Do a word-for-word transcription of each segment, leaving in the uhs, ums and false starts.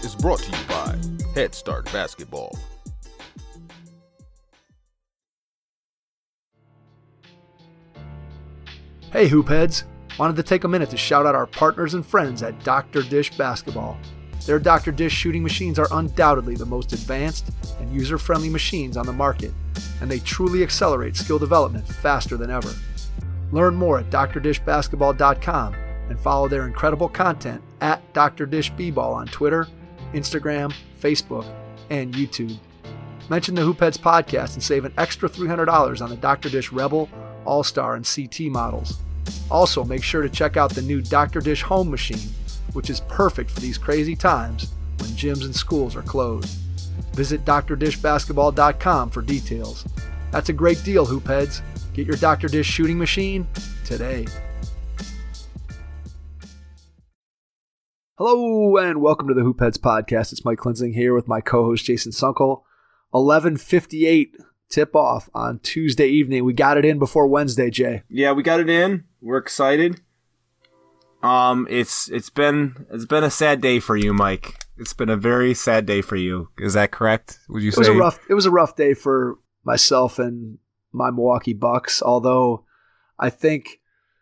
is brought to you by Head Start Basketball. Hey Hoopheads! Wanted to take a minute to shout out our partners and friends at Doctor Dish Basketball. Their Doctor Dish shooting machines are undoubtedly the most advanced and user-friendly machines on the market, and they truly accelerate skill development faster than ever. Learn more at D R dish basketball dot com and follow their incredible content at D R Dish B-Ball on Twitter, Instagram, Facebook, and YouTube. Mention the Hoopheads podcast and save an extra three hundred dollars on the Doctor Dish Rebel, All-Star, and C T models. Also, make sure to check out the new Doctor Dish Home Machine, which is perfect for these crazy times when gyms and schools are closed. Visit D R dish basketball dot com for details. That's a great deal, Hoopheads. Get your Doctor Dish shooting machine today. Hello and welcome to the Hoopheads podcast. It's Mike Klinzing here with my co-host Jason Sunkel. eleven fifty-eight tip-off on Tuesday evening. We got it in before Wednesday, Jay. Yeah, we got it in. We're excited. Um, it's it's been it's been a sad day for you, Mike. It's been a very sad day for you. Is that correct? Would you it say was a rough? It was a rough day for myself and my Milwaukee Bucks. Although I think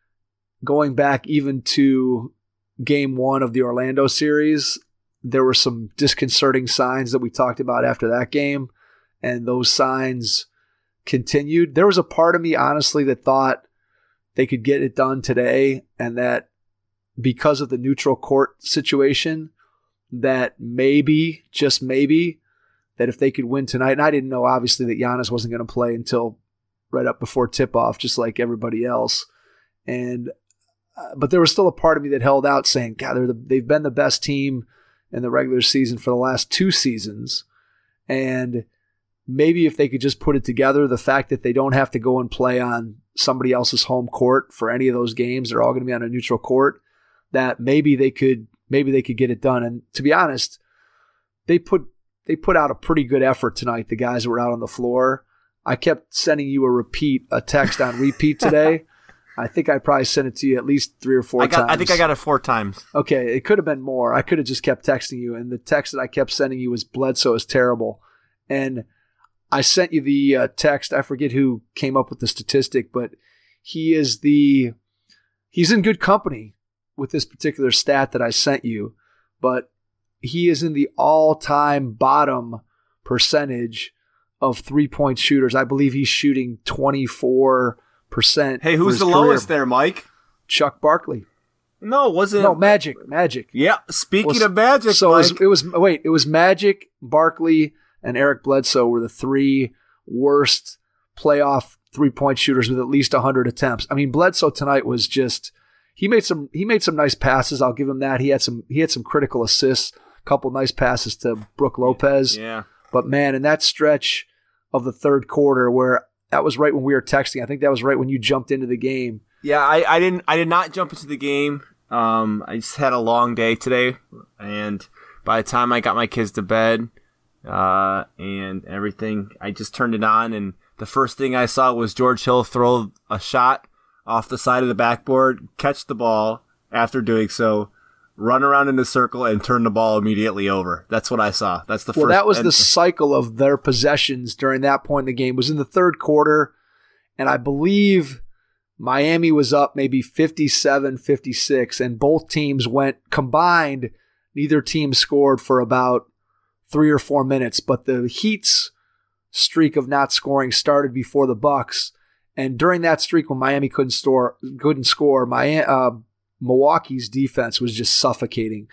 going back even to Game One of the Orlando series, there were some disconcerting signs that we talked about after that game, and those signs continued. There was a part of me, honestly, that thought they could get it done today, and that because of the neutral court situation, that maybe, just maybe, that if they could win tonight, and I didn't know, obviously, that Giannis wasn't going to play until right up before tip-off, just like everybody else. And uh, but there was still a part of me that held out saying, God, they're the, they've been the best team in the regular season for the last two seasons. And maybe if they could just put it together, the fact that they don't have to go and play on somebody else's home court for any of those games, they're all going to be on a neutral court, that maybe they could maybe they could get it done. And to be honest, they put they put out a pretty good effort tonight, the guys that were out on the floor. I kept sending you a repeat, a text on repeat today. I think I probably sent it to you at least three or four I got, times. I think I got it four times. Okay, it could have been more. I could have just kept texting you, and the text that I kept sending you was Bledsoe is terrible. And I sent you the uh, text. I forget who came up with the statistic, but he is the he's in good company with this particular stat that I sent you. But he is in the all-time bottom percentage of three-point shooters. I believe he's shooting twenty-four percent. Hey, who's the lowest there, Mike? Chuck Barkley. No, it wasn't. No, Magic. Magic. Yeah, speaking was, of Magic, so Mike. It was, it was wait, it was Magic, Barkley, and Eric Bledsoe were the three worst playoff three-point shooters with at least one hundred attempts. I mean, Bledsoe tonight was just he made some he made some nice passes. I'll give him that. He had some he had some critical assists, a couple nice passes to Brook Lopez. Yeah. But man, in that stretch of the third quarter where that was right when we were texting. I think that was right when you jumped into the game. Yeah, I, I didn't I did not jump into the game. Um, I just had a long day today, and by the time I got my kids to bed, uh, and everything, I just turned it on, and the first thing I saw was George Hill throw a shot off the side of the backboard, catch the ball after doing so, run around in a circle, and turn the ball immediately over. That's what I saw. That's the well, first. Well, that was and, the cycle of their possessions during that point in the game. It was in the third quarter, and I believe Miami was up maybe fifty-seven fifty-six, and both teams went combined. Neither team scored for about three or four minutes, but the Heat's streak of not scoring started before the Bucks. And during that streak, when Miami couldn't store, couldn't score, my, uh, Milwaukee's defense was just suffocating.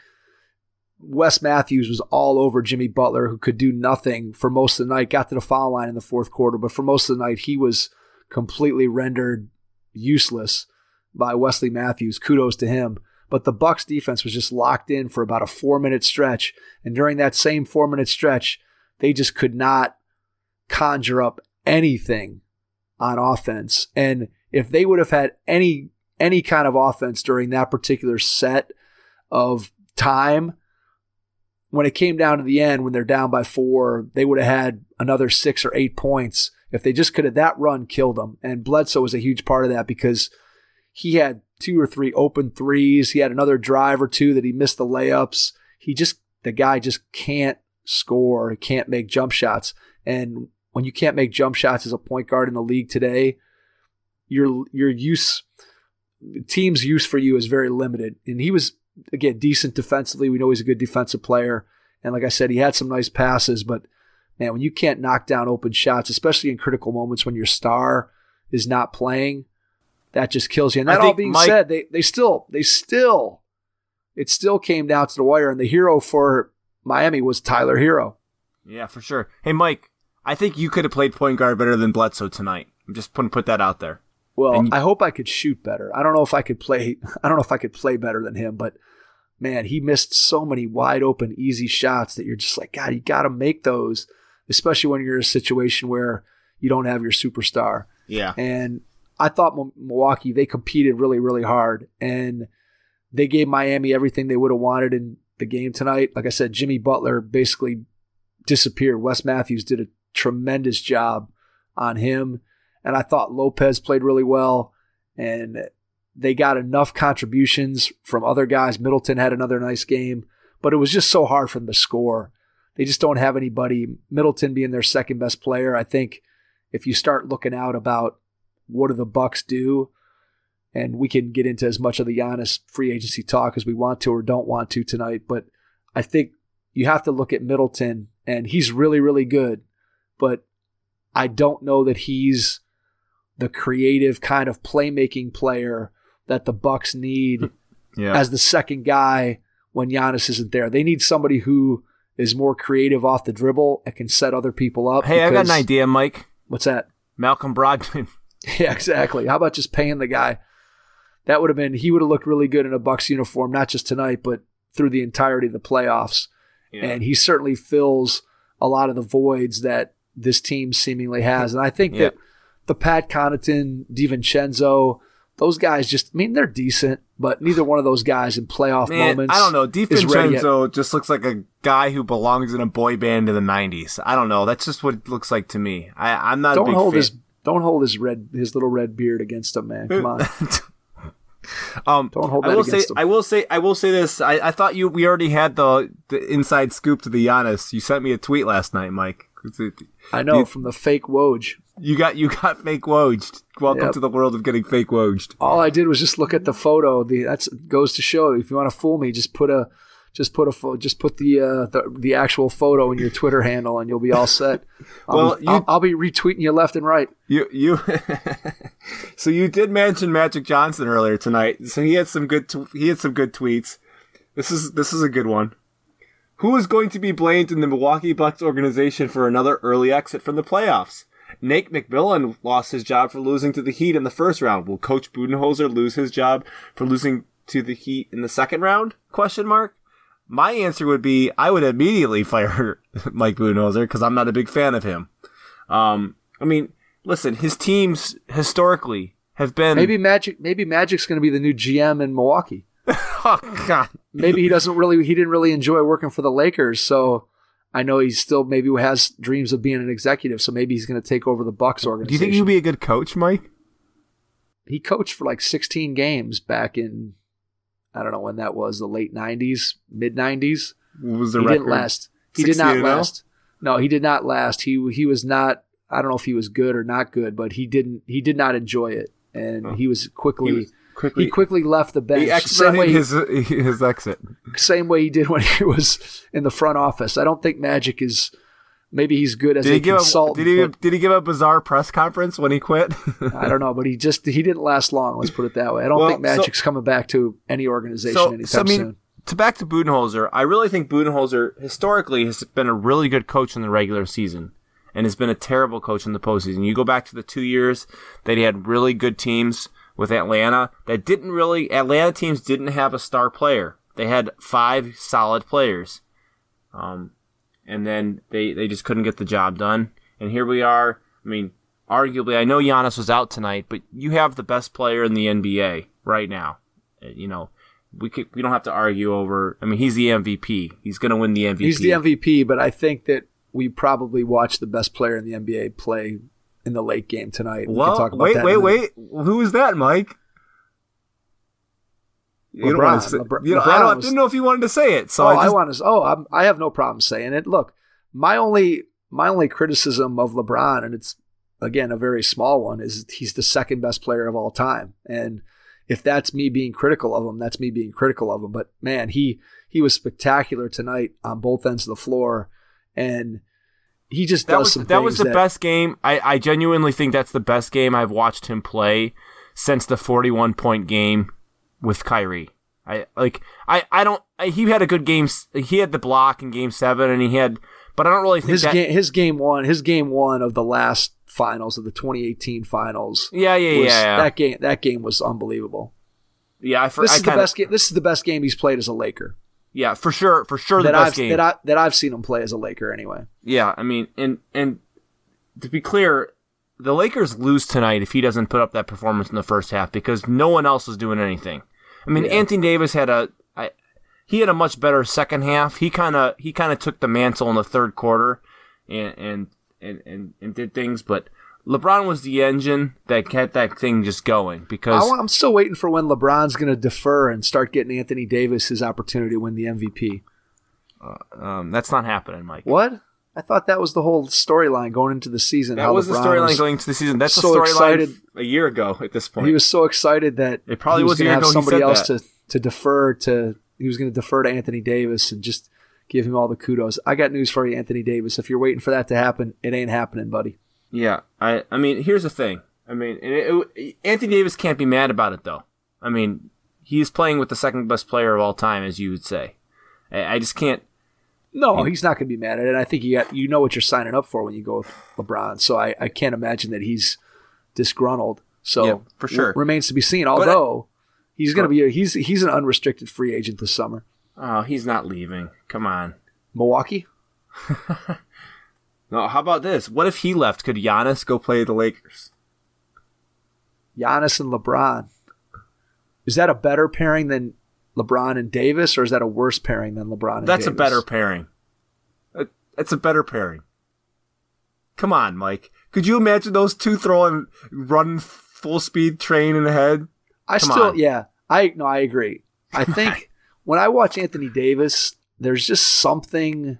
Wes Matthews was all over Jimmy Butler, who could do nothing for most of the night. Got to the foul line in the fourth quarter, but for most of the night, he was completely rendered useless by Wesley Matthews. Kudos to him. But the Bucks defense was just locked in for about a four-minute stretch. And during that same four-minute stretch, they just could not conjure up anything on offense. And if they would have had any any kind of offense during that particular set of time, when it came down to the end, when they're down by four, they would have had another six or eight points. If they just could have, that run killed them. And Bledsoe was a huge part of that because he had two or three open threes. He had another drive or two that he missed the layups. He just the guy just can't score, can't make jump shots. And when you can't make jump shots as a point guard in the league today, your your use team's use for you is very limited. And he was, again, decent defensively. We know he's a good defensive player. And like I said, he had some nice passes, but man, when you can't knock down open shots, especially in critical moments when your star is not playing, that just kills you. And that all being Mike, said, they they still they still it still came down to the wire, and the hero for Miami was Tyler Hero. Yeah, for sure. Hey, Mike, I think you could have played point guard better than Bledsoe tonight. I'm just putting put that out there. Well, you, I hope I could shoot better. I don't know if I could play. I don't know if I could play better than him, but man, he missed so many wide open, easy shots that you're just like, God, you got to make those, especially when you're in a situation where you don't have your superstar. Yeah. And I thought Milwaukee, they competed really, really hard, and they gave Miami everything they would have wanted in the game tonight. Like I said, Jimmy Butler basically disappeared. Wes Matthews did a tremendous job on him, and I thought Lopez played really well, and they got enough contributions from other guys. Middleton had another nice game, but it was just so hard for them to score. They just don't have anybody. Middleton being their second best player, I think if you start looking out about what do the Bucks do, and we can get into as much of the Giannis free agency talk as we want to or don't want to tonight, but I think you have to look at Middleton, and he's really, really good, but I don't know that he's the creative kind of playmaking player that the Bucks need yeah. as the second guy when Giannis isn't there. They need somebody who is more creative off the dribble and can set other people up. Hey, I got an idea, Mike. What's that? Malcolm Brogdon. Yeah, exactly. How about just paying the guy? That would have been, he would have looked really good in a Bucks uniform, not just tonight, but through the entirety of the playoffs. Yeah. And he certainly fills a lot of the voids that this team seemingly has. And I think yeah. that the Pat Connaughton, DiVincenzo, those guys just, I mean, they're decent, but neither one of those guys in playoff Man, moments. I don't know. DiVincenzo just looks like a guy who belongs in a boy band in the nineties. I don't know. That's just what it looks like to me. I, I'm not don't a big hold fan. his Don't hold his red, his little red beard against him, man. Come on. um, don't hold that I will against say, him. I will say, I will say this. I, I thought you, we already had the, the inside scoop to the Giannis. You sent me a tweet last night, Mike. I know, you, from the fake Woj. You got you got fake Wojed. Welcome yep. to the world of getting fake Wojed. All I did was just look at the photo. The that's goes to show, if you want to fool me, just put a just put a just put the uh, the, the actual photo in your Twitter handle, and you'll be all set. I'll well, be, you, I'll, I'll be retweeting you left and right. You you. So you did mention Magic Johnson earlier tonight. So he had some good t- he had some good tweets. This is this is a good one. Who is going to be blamed in the Milwaukee Bucks organization for another early exit from the playoffs? Nate McMillan lost his job for losing to the Heat in the first round. Will Coach Budenholzer lose his job for losing to the Heat in the second round? Question mark. My answer would be I would immediately fire Mike Budenholzer because I'm not a big fan of him. Um, I mean, listen, his teams historically have been maybe Magic. Maybe Magic's going to be the new G M in Milwaukee. Oh God. Maybe he doesn't really. He didn't really enjoy working for the Lakers, so. I know he still maybe has dreams of being an executive, so maybe he's going to take over the Bucks organization. Do you think he'd be a good coach, Mike? He coached for like sixteen games back in, I don't know when that was, the late nineties, mid nineties. What was the he record? Didn't last. He did not last. No, he did not last. He he was not. I don't know if he was good or not good, but he didn't. He did not enjoy it, and oh. he was quickly. He was quickly, he quickly left the bench. He expedited his his exit. Same way he did when he was in the front office. I don't think Magic is. Maybe he's good as did a he give consultant. A, did he did he give a bizarre press conference when he quit? I don't know, but he just he didn't last long. Let's put it that way. I don't well, think Magic's so, coming back to any organization so, anytime so, I mean, soon. To back to Budenholzer, I really think Budenholzer historically has been a really good coach in the regular season and has been a terrible coach in the postseason. You go back to the two years that he had really good teams with Atlanta that didn't really Atlanta teams didn't have a star player. They had five solid players. Um And then they, they just couldn't get the job done. And here we are. I mean, arguably, I know Giannis was out tonight, but you have the best player in the N B A right now. You know, we could, we don't have to argue over. I mean, he's the M V P. He's going to win the M V P. He's the M V P, but I think that we probably watched the best player in the N B A play in the late game tonight. We well, can talk about wait, that wait, wait. Who is that, Mike? You don't LeBron. want to say, LeBron, you know, LeBron I don't, was, didn't know if you wanted to say it. So oh, I, just, I want to. Oh, I'm, I have no problem saying it. Look, my only my only criticism of LeBron, and it's again a very small one, is he's the second best player of all time. And if that's me being critical of him, that's me being critical of him. But man, he he was spectacular tonight on both ends of the floor, and he just that does was some that things was the that, best game. I, I genuinely think that's the best game I've watched him play since the forty-one point game with Kyrie. I like I, I don't I, he had a good game. He had the block in game seven, and he had, but I don't really think his that game his game one his game one of the last finals of the twenty eighteen finals. Yeah, yeah, was, yeah, yeah. That game that game was unbelievable. Yeah, I, for, this I is kinda, the best game. This is the best game he's played as a Laker. Yeah, for sure, for sure, the that best I've game that I that I've seen him play as a Laker anyway. Yeah, I mean, and and to be clear, the Lakers lose tonight if he doesn't put up that performance in the first half because no one else is doing anything. I mean, Yeah. Anthony Davis had a I, he had a much better second half. He kind of he kind of took the mantle in the third quarter, and and, and and and did things. But LeBron was the engine that kept that thing just going. Because I want, I'm still waiting for when LeBron's going to defer and start getting Anthony Davis his opportunity to win the M V P. uh, um, that's not happening, Mike. What? I thought that was the whole storyline going into the season. That how was the LeBron storyline was going into the season. That's so the storyline excited. a year ago at this point. He was so excited that It probably he was was a going to year have ago he somebody said else that. to, to defer to. He was going to defer to Anthony Davis and just give him all the kudos. I got news for you, Anthony Davis. If you're waiting for that to happen, it ain't happening, buddy. Yeah, I I mean, here's the thing. I mean, it, it, Anthony Davis can't be mad about it, though. I mean, he's playing with the second best player of all time, as you would say. I, I just can't. No, he's not going to be mad at it. I think you got you know what you're signing up for when you go with LeBron. So I, I can't imagine that he's disgruntled. So Yeah, for sure. r- remains to be seen. But Although he's going to be a, he's he's an unrestricted free agent this summer. Oh, he's not leaving. Come on. Milwaukee. No, how about this? What if he left? Could Giannis go play the Lakers? Giannis and LeBron. Is that a better pairing than LeBron and Davis, or is that a worse pairing than LeBron and That's Davis? a better pairing. Uh, That's a better pairing. Come on, Mike. Could you imagine those two throwing run full speed train in the head? I Come still, on. yeah, I no, I agree. I think when I watch Anthony Davis, there's just something.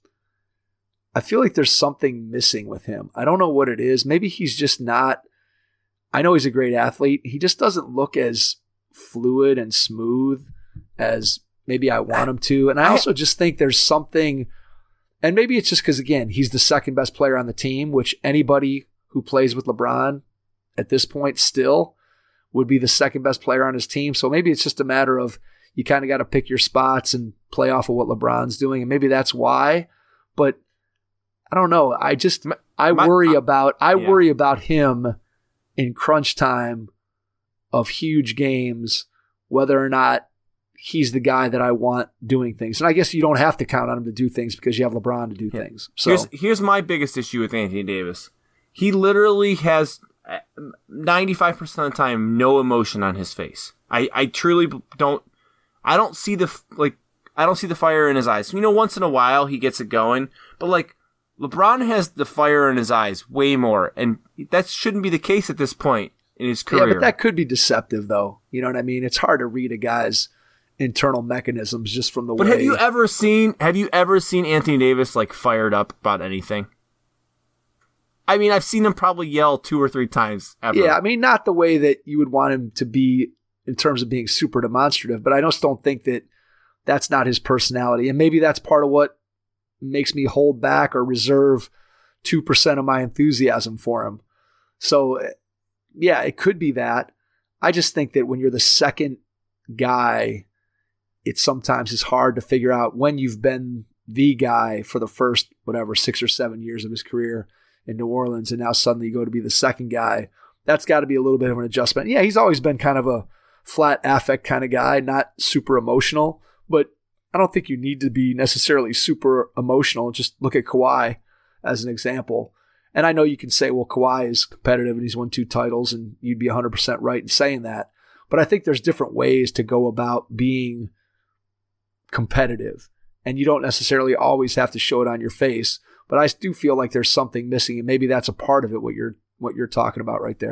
I feel like there's something missing with him. I don't know what it is. Maybe he's just not. I know he's a great athlete. He just doesn't look as fluid and smooth as maybe I want him to. And I also just think there's something. And maybe it's just because, again, he's the second best player on the team, which anybody who plays with LeBron at this point still would be the second best player on his team. So maybe it's just a matter of you kind of got to pick your spots and play off of what LeBron's doing. And maybe that's why. But I don't know. I just, I My- worry about, I yeah. worry about him in crunch time of huge games, whether or not he's the guy that I want doing things. And I guess you don't have to count on him to do things because you have LeBron to do Yeah. things. So Here's here's my biggest issue with Anthony Davis. He literally has ninety-five percent of the time no emotion on his face. I, I truly don't I don't see the like I don't see the fire in his eyes. You know, once in a while he gets it going, but like LeBron has the fire in his eyes way more, and that shouldn't be the case at this point in his career. yeah, but that could be deceptive though. You know what I mean? It's hard to read a guy's internal mechanisms just from the But way. have you ever seen have you ever seen Anthony Davis like fired up about anything? I mean, I've seen him probably yell two or three times ever. Yeah, I mean, not the way that you would want him to be in terms of being super demonstrative, but I just don't think that that's not his personality. And maybe that's part of what makes me hold back or reserve two percent of my enthusiasm for him. So, yeah, it could be that. I just think that when you're the second guy, it sometimes is hard to figure out when you've been the guy for the first, whatever, six or seven years of his career in New Orleans, and now suddenly you go to be the second guy. That's got to be a little bit of an adjustment. Yeah, he's always been kind of a flat affect kind of guy, not super emotional, but I don't think you need to be necessarily super emotional. Just look at Kawhi as an example. And I know you can say, well, Kawhi is competitive and he's won two titles, and you'd be one hundred percent right in saying that. But I think there's different ways to go about being competitive, and you don't necessarily always have to show it on your face. But I do feel like there's something missing, and maybe that's a part of it, what you're what you're talking about right there.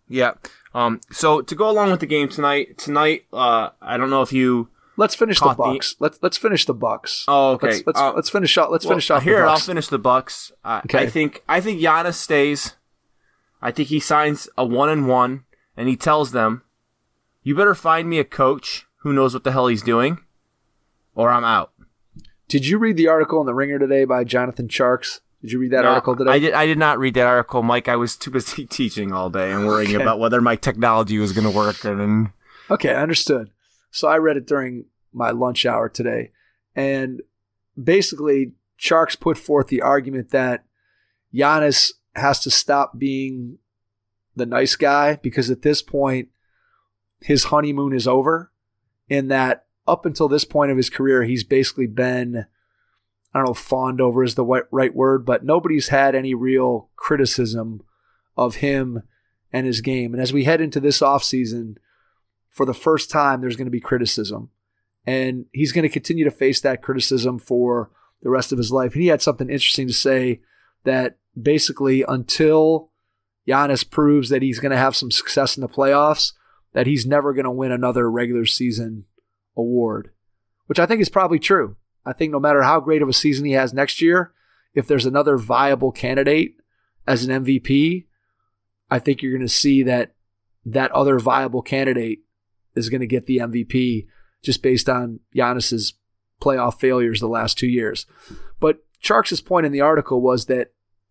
Yeah. Um. So to go along with the game tonight, tonight, uh, I don't know if you. Let's finish the Caught the- Bucks. Let's let's finish the Bucks. Oh, okay. Let's let's, Uh, let's finish off. Let's Well, finish off here. the I'll Bucks. finish the Bucks. Uh, Okay. I think I think Giannis stays. I think he signs a one and one, and he tells them, "You better find me a coach who knows what the hell he's doing, or I'm out." Did you read the article in the Ringer today by Jonathan Tjarks? Did you read that No, article today? I did. I did not read that article, Mike. I was too busy teaching all day and worrying Okay. about whether my technology was going to work. And Okay, I understood. So I read it during my lunch hour today. And basically, Tjarks put forth the argument that Giannis has to stop being the nice guy because at this point, his honeymoon is over. In that up until this point of his career, he's basically been, I don't know if fawned over is the wi- right word, but nobody's had any real criticism of him and his game. And as we head into this offseason, for the first time, there's going to be criticism. And he's going to continue to face that criticism for the rest of his life. And he had something interesting to say that basically until Giannis proves that he's going to have some success in the playoffs, that he's never going to win another regular season award, which I think is probably true. I think no matter how great of a season he has next year, if there's another viable candidate as an M V P, I think you're going to see that that other viable candidate is going to get the M V P just based on Giannis's playoff failures the last two years. But Tjarks' point in the article was that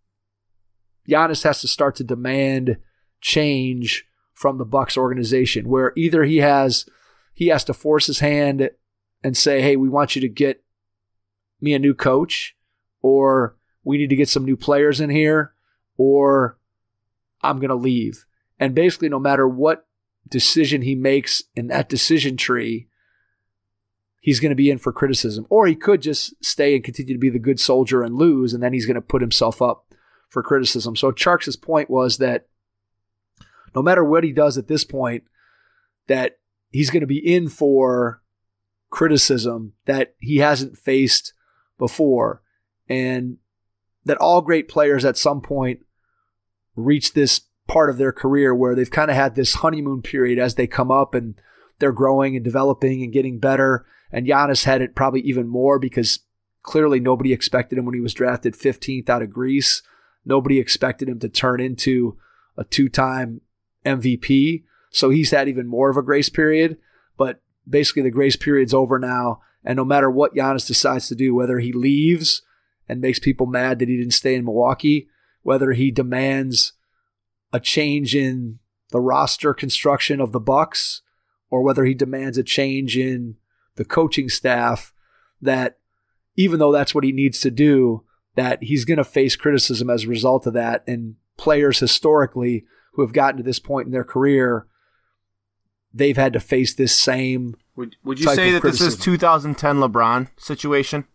Giannis has to start to demand change from the Bucks organization, where either he has he has to force his hand and say, hey, we want you to get me a new coach, or we need to get some new players in here, or I'm going to leave. And basically, no matter what decision he makes in that decision tree, he's going to be in for criticism. Or he could just stay and continue to be the good soldier and lose, and then he's going to put himself up for criticism. So Tjarks' point was that no matter what he does at this point, that he's going to be in for criticism that he hasn't faced before. And that all great players at some point reach this part of their career where they've kind of had this honeymoon period as they come up and they're growing and developing and getting better. And Giannis had it probably even more because clearly nobody expected him when he was drafted fifteenth out of Greece. Nobody expected him to turn into a two-time M V P. So he's had even more of a grace period. But basically the grace period's over now. And no matter what Giannis decides to do, whether he leaves and makes people mad that he didn't stay in Milwaukee, whether he demands a change in the roster construction of the Bucks, or whether he demands a change in the coaching staff, that even though that's what he needs to do, that he's going to face criticism as a result of that. And players historically who have gotten to this point in their career, they've had to face this same would would you type say of that this is criticism. twenty ten LeBron situation?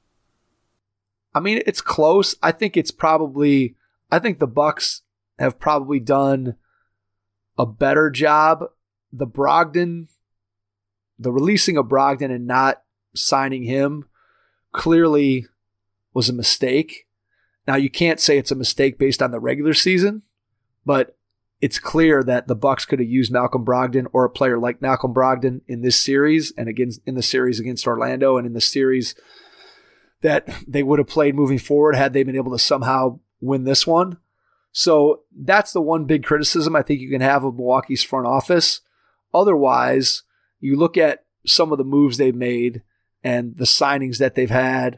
I mean, it's close. I think it's probably, I think the Bucks have probably done a better job. The Brogdon, the releasing of Brogdon and not signing him clearly was a mistake. Now, you can't say it's a mistake based on the regular season, but it's clear that the Bucks could have used Malcolm Brogdon or a player like Malcolm Brogdon in this series and against in the series against Orlando and in the series that they would have played moving forward had they been able to somehow win this one. So that's the one big criticism I think you can have of Milwaukee's front office. Otherwise, you look at some of the moves they've made and the signings that they've had,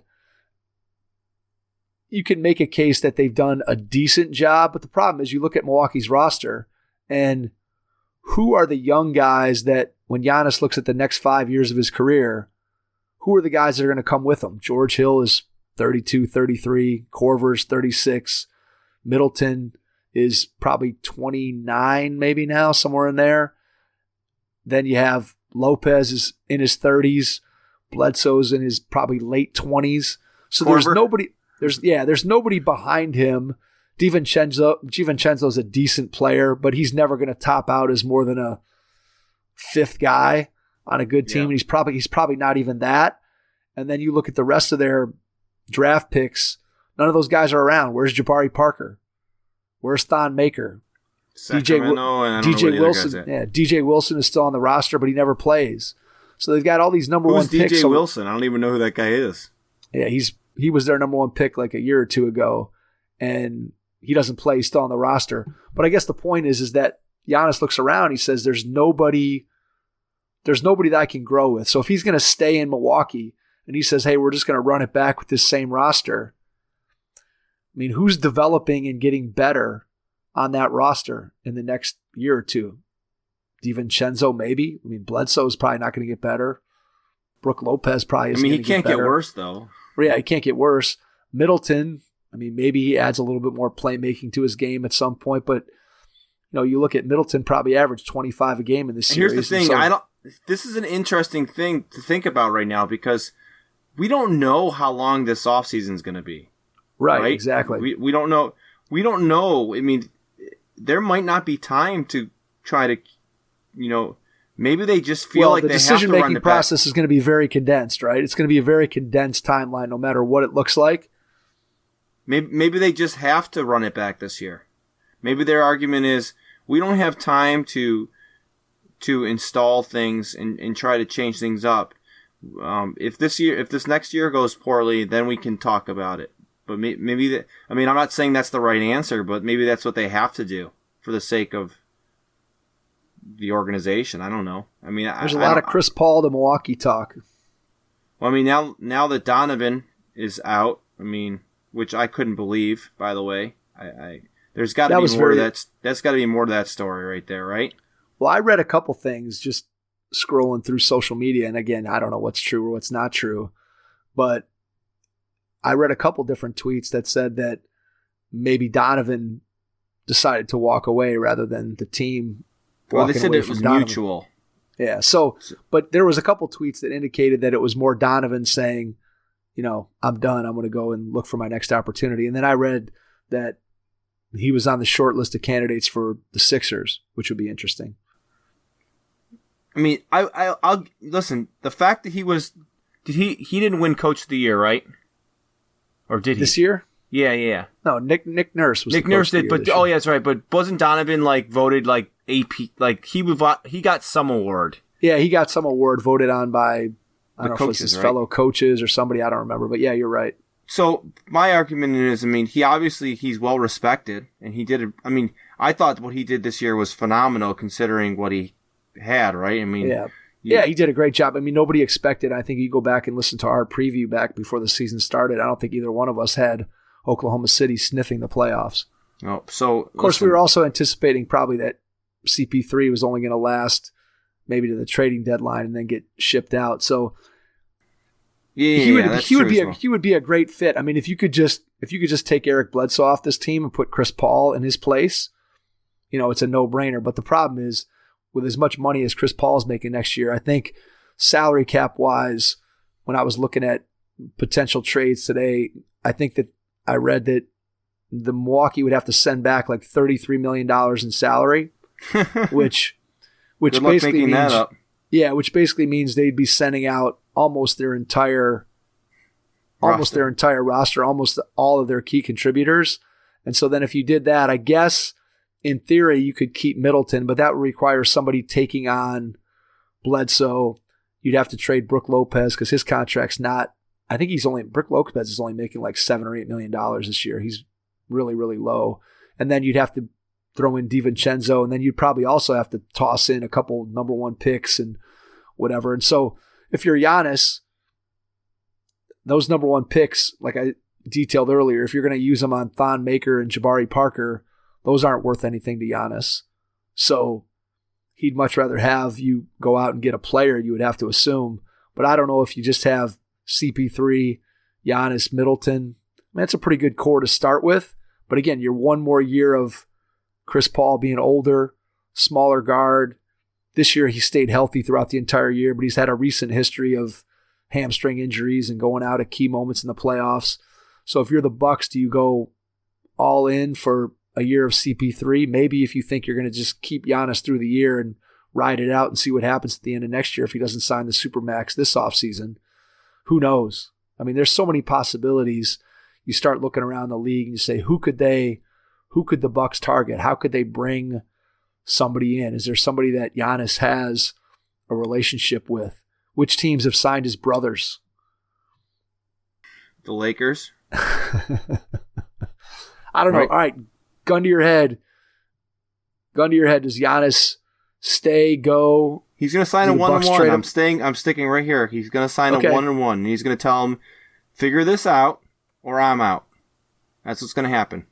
you can make a case that they've done a decent job. But the problem is you look at Milwaukee's roster and who are the young guys that when Giannis looks at the next five years of his career, who are the guys that are going to come with him? George Hill is thirty-two, thirty-three. Korver's thirty-six. Middleton is probably twenty-nine maybe now, somewhere in there. Then you have Lopez is in his thirties. Bledsoe's in his probably late twenties. So there's Korver. nobody there's yeah, there's nobody behind him. DiVincenzo DiVincenzo's a decent player, but he's never going to top out as more than a fifth guy on a good team. Yeah. And he's probably he's probably not even that. And then you look at the rest of their draft picks, none of those guys are around. Where's Jabari Parker? Where's Thon Maker? Sacramento, and I don't D J know Wilson. Yeah, D J Wilson is still on the roster, but he never plays. So they've got all these number Who's one D J picks. D J So, Wilson? I don't even know who that guy is. yeah, he's he was their number one pick like a year or two ago, and he doesn't play. He's still on the roster. But I guess the point is, is that Giannis looks around. He says, "There's nobody, there's nobody that I can grow with." So if he's going to stay in Milwaukee, and he says, "Hey, we're just going to run it back with this same roster," I mean, who's developing and getting better on that roster in the next year or two? DiVincenzo, maybe. I mean, Bledsoe's probably not going to get better. Brooke Lopez probably isn't. I mean, he get can't get better. worse though. Yeah, he can't get worse. Middleton, I mean, maybe he adds a little bit more playmaking to his game at some point, but you know, you look at Middleton probably averaged twenty-five a game in this And series. here's the thing, so, I don't. This is an interesting thing to think about right now because we don't know how long this offseason is going to be. right, Right? exactly. We we don't know. We don't know. I mean, there might not be time to try to, you know, maybe they just feel well, like the they have to decision run making the process is going to be very condensed, right? It's going to be a very condensed timeline, no matter what it looks like. Maybe maybe they just have to run it back this year. Maybe their argument is we don't have time to to install things and, and try to change things up. Um, if this year, if this next year goes poorly, then we can talk about it. But may, maybe that. I mean, I'm not saying that's the right answer, but maybe that's what they have to do for the sake of the organization. I don't know. I mean, There's I, a lot I of Chris Paul to Milwaukee talk. Well, I mean, now now that Donovan is out, I mean, which I couldn't believe, by the way. I, I there's got to That be was more very- to that. That's got to be more to that story right there, right? Well, I read a couple things just scrolling through social media, and again, I don't know what's true or what's not true, but I read a couple different tweets that said that maybe Donovan decided to walk away rather than the team. Well, they walking said away it from was Donovan. mutual. Yeah. So, but there was a couple tweets that indicated that it was more Donovan saying, you know, I'm done. I'm going to go and look for my next opportunity. And then I read that he was on the short list of candidates for the Sixers, which would be interesting. I mean, I, I, I'll listen. The fact that he was, did he? He didn't win Coach of the Year, right? Or did he? This year? Yeah, yeah. yeah. No, Nick Nick Nurse was Nick the coach Nurse of the did, year but this year. oh yeah, that's right. But wasn't Donovan like voted like A P? Like he was, he got some award. Yeah, he got some award voted on by, I The don't know if it was coaches, his right? fellow coaches or somebody. I don't remember. But yeah, you're right. So my argument is, I mean, he obviously he's well respected, and he did. A, I mean, I thought what he did this year was phenomenal considering what he had. Right? I mean, Yeah. you- Yeah, he did a great job. I mean, nobody expected. I think you go back and listen to our preview back before the season started. I don't think either one of us had Oklahoma City sniffing the playoffs. No, so Of course, we were also anticipating probably that C P three was only going to last maybe to the trading deadline and then get shipped out. So yeah, he would yeah, that's he would true be as a, well. he would be a great fit. I mean, if you could just if you could just take Eric Bledsoe off this team and put Chris Paul in his place, you know, it's a no-brainer. But the problem is, with as much money as Chris Paul is making next year, I think salary cap wise, when I was looking at potential trades today, I think that I read that the Milwaukee would have to send back like thirty-three million dollars in salary, which which Good luck basically making means that up. yeah, which basically means they'd be sending out almost their entire almost Roster. their entire roster, almost all of their key contributors. And so then if you did that, I guess in theory you could keep Middleton, but that would require somebody taking on Bledsoe. You'd have to trade Brooke Lopez because his contract's not, I think he's only, Brooke Lopez is only making like seven or eight million dollars this year. He's really, really low. And then you'd have to throw in DiVincenzo, and then you'd probably also have to toss in a couple number one picks and whatever. And so if you're Giannis, those number one picks, like I detailed earlier, if you're going to use them on Thon Maker and Jabari Parker, those aren't worth anything to Giannis. So he'd much rather have you go out and get a player, you would have to assume. But I don't know if you just have C P three, Giannis, Middleton. I mean, that's a pretty good core to start with. But again, you're one more year of Chris Paul being older, smaller guard. This year he stayed healthy throughout the entire year, but he's had a recent history of hamstring injuries and going out at key moments in the playoffs. So if you're the Bucks, do you go all in for a year of C P three? Maybe if you think you're going to just keep Giannis through the year and ride it out and see what happens at the end of next year if he doesn't sign the Supermax this offseason. Who knows? I mean, there's so many possibilities. You start looking around the league and you say, who could they who could the Bucks target? How could they bring somebody in? Is there somebody that Giannis has a relationship with? Which teams have signed his brothers? The Lakers. I don't know. Right. All right, gun to your head. Gun to your head. Does Giannis stay, go? He's going to sign Do a the Bucks one-on-one. trade him? I'm staying. I'm sticking right here. He's going to sign Okay. a one-on-one, and he's going to tell him, figure this out, or I'm out. That's what's going to happen.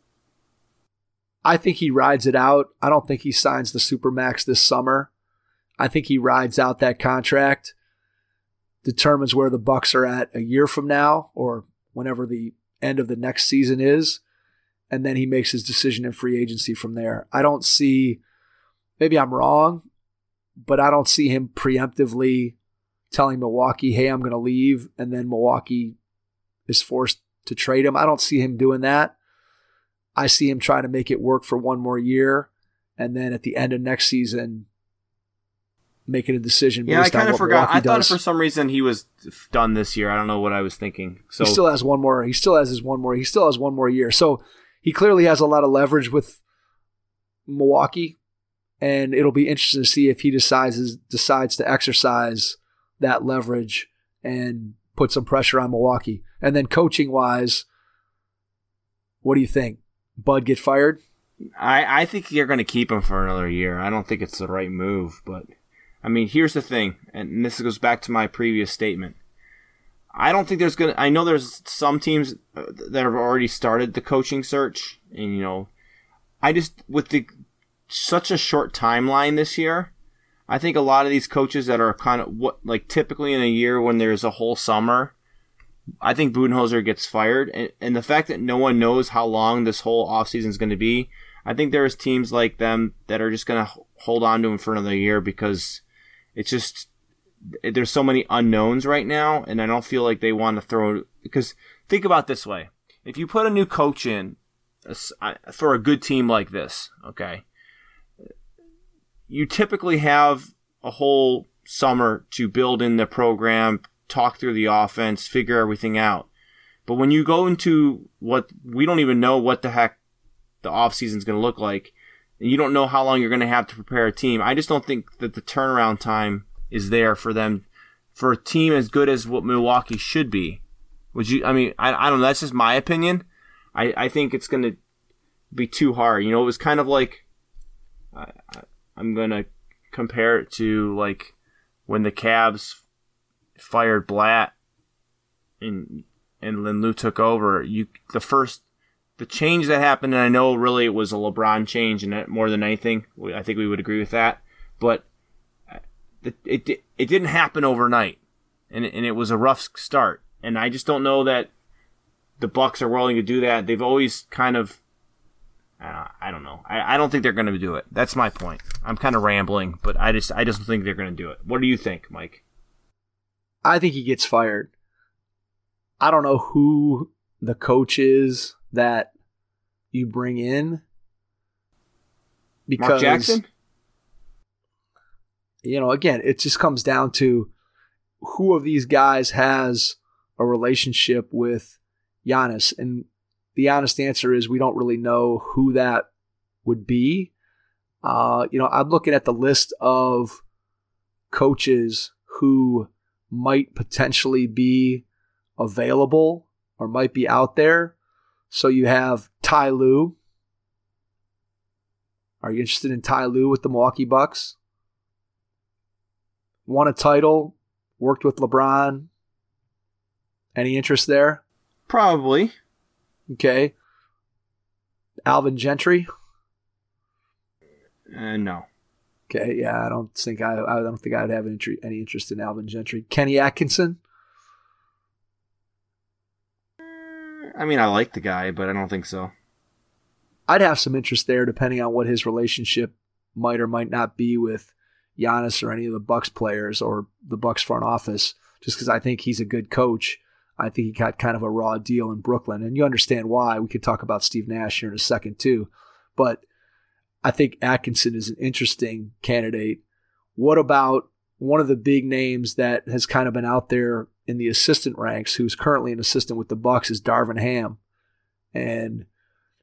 I think he rides it out. I don't think he signs the Supermax this summer. I think he rides out that contract, determines where the Bucks are at a year from now or whenever the end of the next season is, and then he makes his decision in free agency from there. I don't see, maybe I'm wrong, but I don't see him preemptively telling Milwaukee, hey, I'm going to leave, and then Milwaukee is forced to trade him. I don't see him doing that. I see him trying to make it work for one more year, and then at the end of next season, making a decision. Yeah, I based on kind of what forgot. Milwaukee I thought does. for some reason he was done this year. I don't know what I was thinking. So He still has one more. He still has his one more. He still has one more year. So he clearly has a lot of leverage with Milwaukee, and it'll be interesting to see if he decides decides to exercise that leverage and put some pressure on Milwaukee. And then coaching wise, what do you think? Bud get fired? I, I think you're going to keep him for another year. I don't think it's the right move, but I mean, here's the thing, and this goes back to my previous statement. I don't think there's going to, I know there's some teams that have already started the coaching search, and you know, I just, with the, such a short timeline this year, I think a lot of these coaches that are kind of what, like typically in a year when there's a whole summer, I think Budenholzer gets fired, and, and the fact that no one knows how long this whole offseason is going to be, I think there's teams like them that are just going to hold on to him for another year because it's just, there's so many unknowns right now, and I don't feel like they want to throw, because think about it this way. If you put a new coach in for a good team like this, okay, you typically have a whole summer to build in the program, talk through the offense, figure everything out. But when you go into what we don't even know what the heck the offseason is going to look like, and you don't know how long you're going to have to prepare a team, I just don't think that the turnaround time is there for them, for a team as good as what Milwaukee should be. Would you, I mean, I, I don't know, that's just my opinion. I, I think it's going to be too hard. You know, it was kind of like, I, I, I'm going to compare it to like when the Cavs fired Blatt and and then Lou took over. You the first the change that happened, and I know really it was a LeBron change, and more than anything, I think we would agree with that. But it it, it didn't happen overnight, and it, and it was a rough start. And I just don't know that the Bucks are willing to do that. They've always kind of uh, I don't know. I, I don't think they're going to do it. That's my point. I'm kind of rambling, but I just I just think they're going to do it. What do you think, Mike? I think he gets fired. I don't know who the coach is that you bring in. Because, Mark Jackson? You know, again, it just comes down to who of these guys has a relationship with Giannis. And the honest answer is we don't really know who that would be. Uh, you know, I'm looking at the list of coaches who might potentially be available or might be out there. So you have Ty Lue. Are you interested in Ty Lue with the Milwaukee Bucks? Won a title, worked with LeBron. Any interest there? Probably. Okay. Alvin Gentry? Uh, no. Okay, yeah, I don't think I, I don't think I would have any, any interest in Alvin Gentry. Kenny Atkinson? I mean, I like the guy, but I don't think so. I'd have some interest there depending on what his relationship might or might not be with Giannis or any of the Bucks players or the Bucks front office, just because I think he's a good coach. I think he got kind of a raw deal in Brooklyn, and you understand why. We could talk about Steve Nash here in a second too, but I think Atkinson is an interesting candidate. What about one of the big names that has kind of been out there in the assistant ranks, who's currently an assistant with the Bucks, is Darvin Ham. And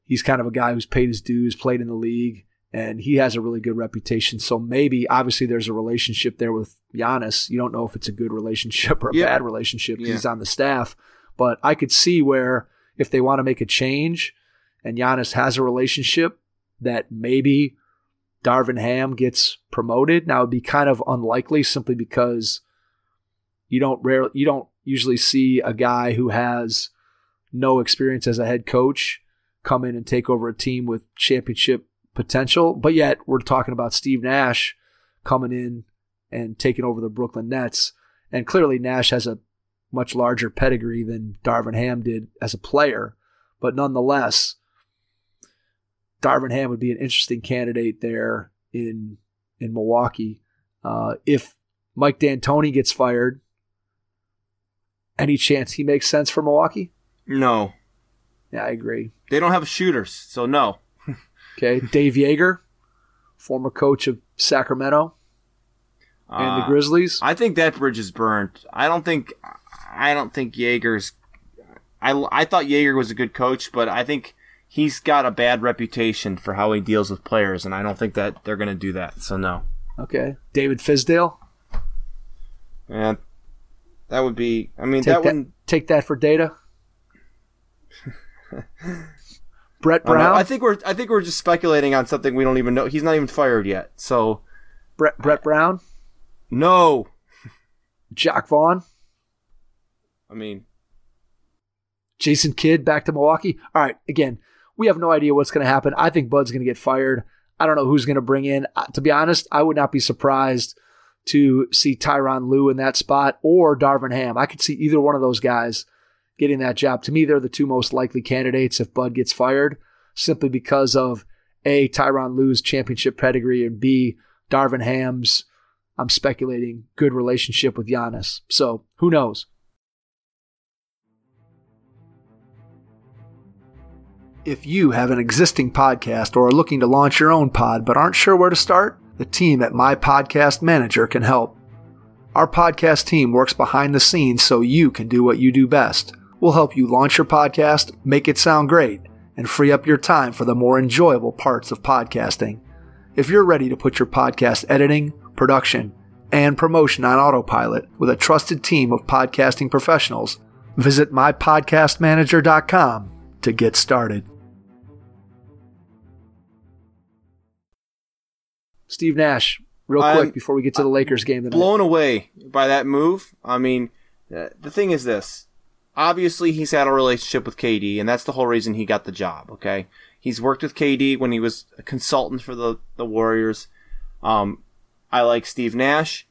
he's kind of a guy who's paid his dues, played in the league, and he has a really good reputation. So maybe, obviously, there's a relationship there with Giannis. You don't know if it's a good relationship or a yeah. bad relationship because yeah. he's on the staff. But I could see where if they want to make a change and Giannis has a relationship, that maybe Darvin Ham gets promoted. Now, it'd be kind of unlikely simply because you don't rarely, you don't usually see a guy who has no experience as a head coach come in and take over a team with championship potential. But yet we're talking about Steve Nash coming in and taking over the Brooklyn Nets. And clearly Nash has a much larger pedigree than Darvin Ham did as a player. But nonetheless, Darvin Ham would be an interesting candidate there in in Milwaukee. Uh, if Mike D'Antoni gets fired, any chance he makes sense for Milwaukee? No. Yeah, I agree. They don't have shooters, so no. Okay, Dave Yeager, former coach of Sacramento and uh, the Grizzlies. I think that bridge is burned. I don't think I don't think Yeager's I, I thought Yeager was a good coach, but I think he's got a bad reputation for how he deals with players, and I don't think that they're going to do that, so no. Okay. David Fizdale? Yeah, that would be, I mean, take that, that wouldn't. Take that for data. Brett I, Brown? I think we're I think we're just speculating on something we don't even know. He's not even fired yet, so. Brett, Brett Brown? No. Jacque Vaughn? I mean. Jason Kidd back to Milwaukee? All right, again, we have no idea what's going to happen. I think Bud's going to get fired. I don't know who's going to bring in. Uh, to be honest, I would not be surprised to see Tyronn Lue in that spot or Darvin Ham. I could see either one of those guys getting that job. To me, they're the two most likely candidates if Bud gets fired, simply because of A, Tyronn Lue's championship pedigree, and B, Darvin Ham's, I'm speculating, good relationship with Giannis. So who knows? If you have an existing podcast or are looking to launch your own pod but aren't sure where to start, the team at My Podcast Manager can help. Our podcast team works behind the scenes so you can do what you do best. We'll help you launch your podcast, make it sound great, and free up your time for the more enjoyable parts of podcasting. If you're ready to put your podcast editing, production, and promotion on autopilot with a trusted team of podcasting professionals, visit my podcast manager dot com to get started. Steve Nash, real quick I'm, before we get to the Lakers game tonight. Blown away by that move. I mean, the thing is this. Obviously, he's had a relationship with K D, and that's the whole reason he got the job, okay? He's worked with K D when he was a consultant for the, the Warriors. Um, I like Steve Nash.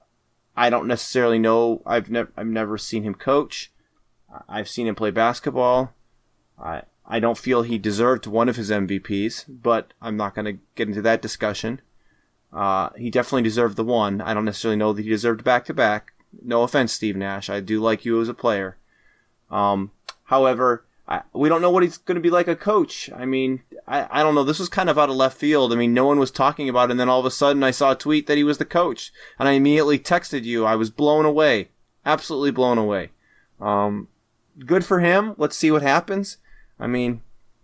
I don't necessarily know. I've, never I've never seen him coach. I've seen him play basketball. I I don't feel he deserved one of his M V Ps, but I'm not going to get into that discussion. Uh, he definitely deserved the one. I don't necessarily know that he deserved back-to-back. No offense, Steve Nash. I do like you as a player. Um, however, I, we don't know what he's going to be like a coach. I mean, I, I don't know. This was kind of out of left field. I mean, no one was talking about it, and then all of a sudden I saw a tweet that he was the coach, and I immediately texted you. I was blown away. Absolutely blown away. Um, good for him. Let's see what happens. I mean,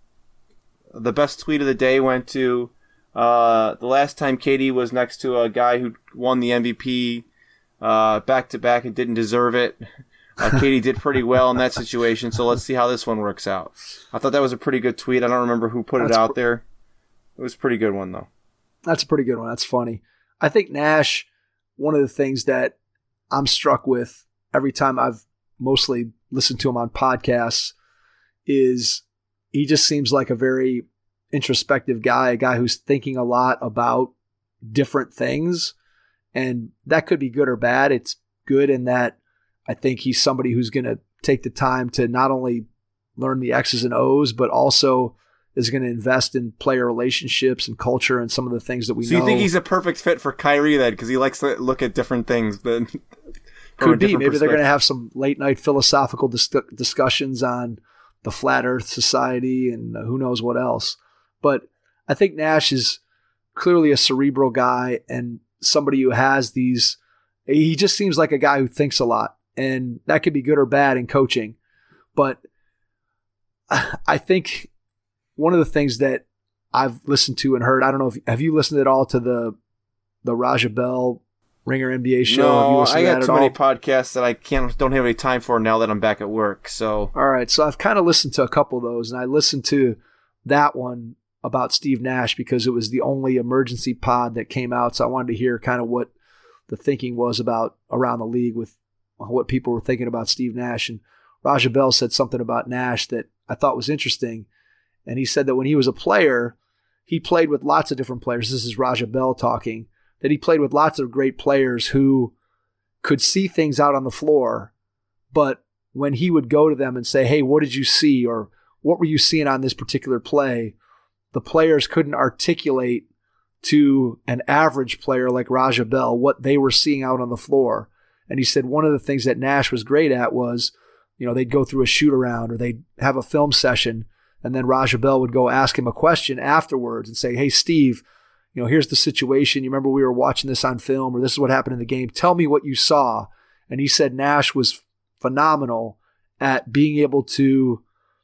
the best tweet of the day went to uh, the last time K D was next to a guy who won the M V P uh, back-to-back and didn't deserve it. Uh, K D did pretty well in that situation, so let's see how this one works out. I thought that was a pretty good tweet. I don't remember who put That's it out pr- there. It was a pretty good one, though. That's a pretty good one. That's funny. I think Nash, one of the things that I'm struck with every time I've mostly listened to him on podcasts is he just seems like a very introspective guy, a guy who's thinking a lot about different things. And that could be good or bad. It's good in that I think he's somebody who's going to take the time to not only learn the X's and O's, but also is going to invest in player relationships and culture and some of the things that we so know. So you think he's a perfect fit for Kyrie then? Because he likes to look at different things. Than Could be. Maybe they're going to have some late night philosophical dis- discussions on the Flat Earth Society and who knows what else. But I think Nash is clearly a cerebral guy and somebody who has these, he just seems like a guy who thinks a lot, and that could be good or bad in coaching. But I think one of the things that I've listened to and heard, I don't know if have you listened at all to the the Raja Bell Ringer N B A show? No, have you listened I to got that too at many all? podcasts that I can't don't have any time for now that I'm back at work. So All right, so I've kind of listened to a couple of those, and I listened to that one about Steve Nash because it was the only emergency pod that came out. So I wanted to hear kind of what the thinking was about around the league with what people were thinking about Steve Nash. And Raja Bell said something about Nash that I thought was interesting. And he said that when he was a player, he played with lots of different players. This is Raja Bell talking, that he played with lots of great players who could see things out on the floor. But when he would go to them and say, hey, what did you see? Or what were you seeing on this particular play? The players couldn't articulate to an average player like Raja Bell what they were seeing out on the floor. And he said one of the things that Nash was great at was, you know, they'd go through a shoot around or they'd have a film session, and then Raja Bell would go ask him a question afterwards and say, hey, Steve, you know, here's the situation. You remember we were watching this on film, or this is what happened in the game. Tell me what you saw. And he said Nash was phenomenal at being able to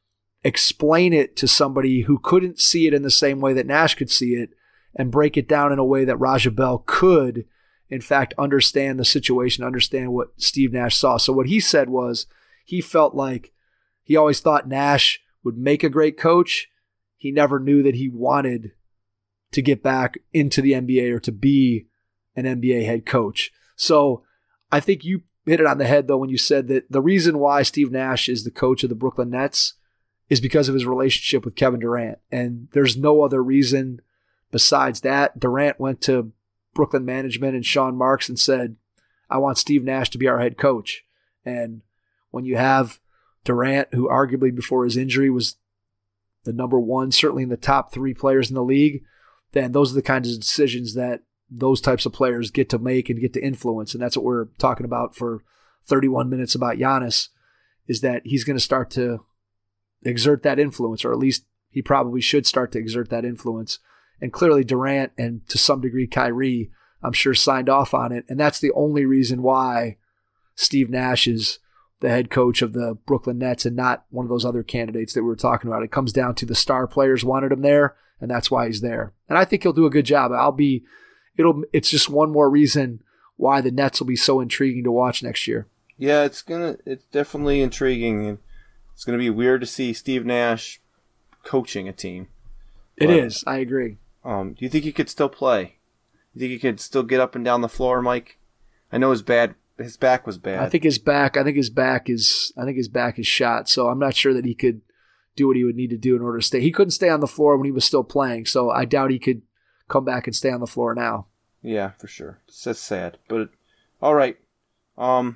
explain it to somebody who couldn't see it in the same way that Nash could see it and break it down in a way that Raja Bell could, in fact, understand the situation, understand what Steve Nash saw. So what he said was he felt like he always thought Nash would make a great coach. He never knew that he wanted to get back into the N B A or to be an N B A head coach. So I think you hit it on the head, though, when you said that the reason why Steve Nash is the coach of the Brooklyn Nets is because of his relationship with Kevin Durant. And there's no other reason besides that. Durant went to Brooklyn management and Sean Marks and said, I want Steve Nash to be our head coach. And when you have Durant, who arguably before his injury was the number one, certainly in the top three players in the league, then those are the kinds of decisions that those types of players get to make and get to influence. And that's what we're talking about for thirty-one minutes about Giannis, is that he's going to start to exert that influence, or at least he probably should start to exert that influence. And clearly Durant and to some degree Kyrie, I'm sure, signed off on it. And that's the only reason why Steve Nash is the head coach of the Brooklyn Nets and not one of those other candidates that we were talking about. It comes down to the star players wanted him there, and that's why he's there. And I think he'll do a good job. I'll be, it'll, it's just one more reason why the Nets will be so intriguing to watch next year. yeah, it's gonna, it's definitely intriguing, and it's gonna be weird to see Steve Nash coaching a team. It But, is. I agree. Um, do you think he could still play? You think he could still get up and down the floor, Mike? I know his bad, his back was bad. I think his back, I think his back is, I think his back is shot. So I'm not sure that he could do what he would need to do in order to stay. He couldn't stay on the floor when he was still playing. So I doubt he could come back and stay on the floor now. Yeah, for sure. That's sad. But all right. Um,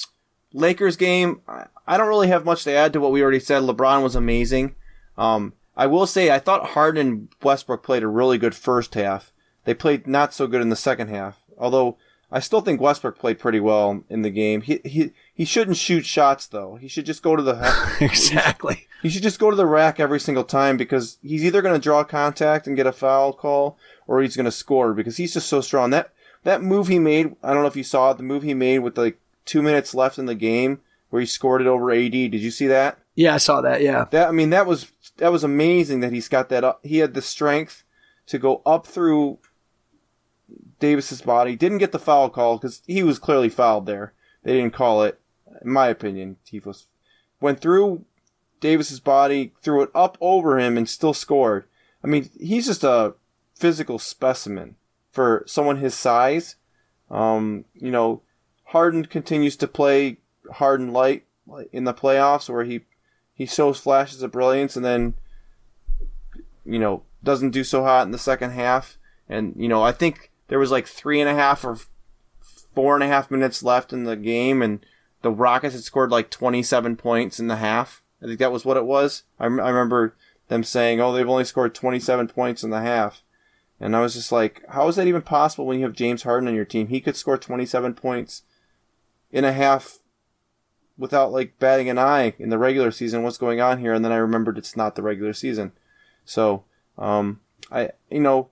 Lakers game. I- I don't really have much to add to what we already said. LeBron was amazing. Um, I will say I thought Harden and Westbrook played a really good first half. They played not so good in the second half. Although I still think Westbrook played pretty well in the game. He he he shouldn't shoot shots though. He should just go to the Exactly. He should just go to the rack every single time, because he's either going to draw contact and get a foul call, or he's going to score, because he's just so strong. That that move he made, I don't know if you saw it, the move he made with like two minutes left in the game where he scored it over A D. Did you see that? Yeah, I saw that. Yeah. That I mean, that was that was amazing that he's got that up. He had the strength to go up through Davis's body. Didn't get the foul call because he was clearly fouled there. They didn't call it, in my opinion. He was went through Davis's body, threw it up over him, and still scored. I mean, he's just a physical specimen for someone his size. Um, you know, Harden continues to play Harden light in the playoffs, where he he shows flashes of brilliance and then, you know, doesn't do so hot in the second half. And, you know, I think there was like three and a half or four and a half minutes left in the game, and the Rockets had scored like twenty-seven points in the half. I think that was what it was. I, I remember them saying, oh, they've only scored twenty-seven points in the half. And I was just like, how is that even possible when you have James Harden on your team? He could score twenty-seven points in a half without like batting an eye in the regular season. What's going on here? And then I remembered it's not the regular season. So, um, I, you know,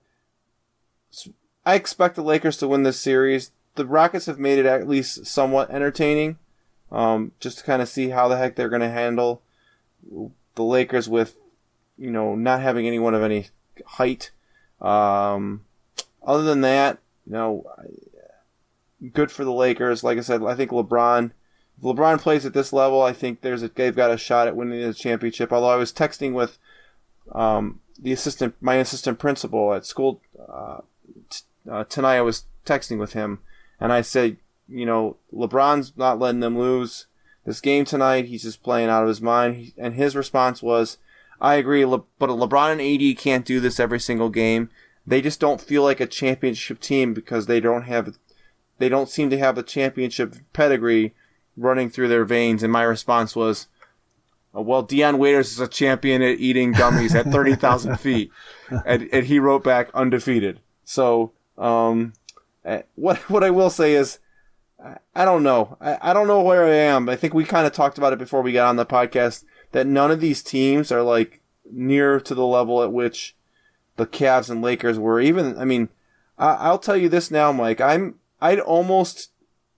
I expect the Lakers to win this series. The Rockets have made it at least somewhat entertaining, um, just to kind of see how the heck they're going to handle the Lakers with you know, not having anyone of any height. Um, other than that, you know, good for the Lakers. Like I said, I think LeBron, if LeBron plays at this level, I think there's a, they've got a shot at winning the championship. Although I was texting with um, the assistant, my assistant principal at school uh, t- uh, tonight. I was texting with him, and I said, you know, LeBron's not letting them lose this game tonight. He's just playing out of his mind. And his response was, I agree, Le- but LeBron and A D can't do this every single game. They just don't feel like a championship team because they don't have, they don't seem to have the championship pedigree running through their veins. And my response was, oh, well, Dion Waiters is a champion at eating gummies at thirty thousand feet. And, and he wrote back, undefeated. So, um, what, what I will say is, I don't know. I, I don't know where I am. I think we kind of talked about it before we got on the podcast, that none of these teams are like near to the level at which the Cavs and Lakers were. Even, I mean, I, I'll tell you this now, Mike. I'm, I'd almost,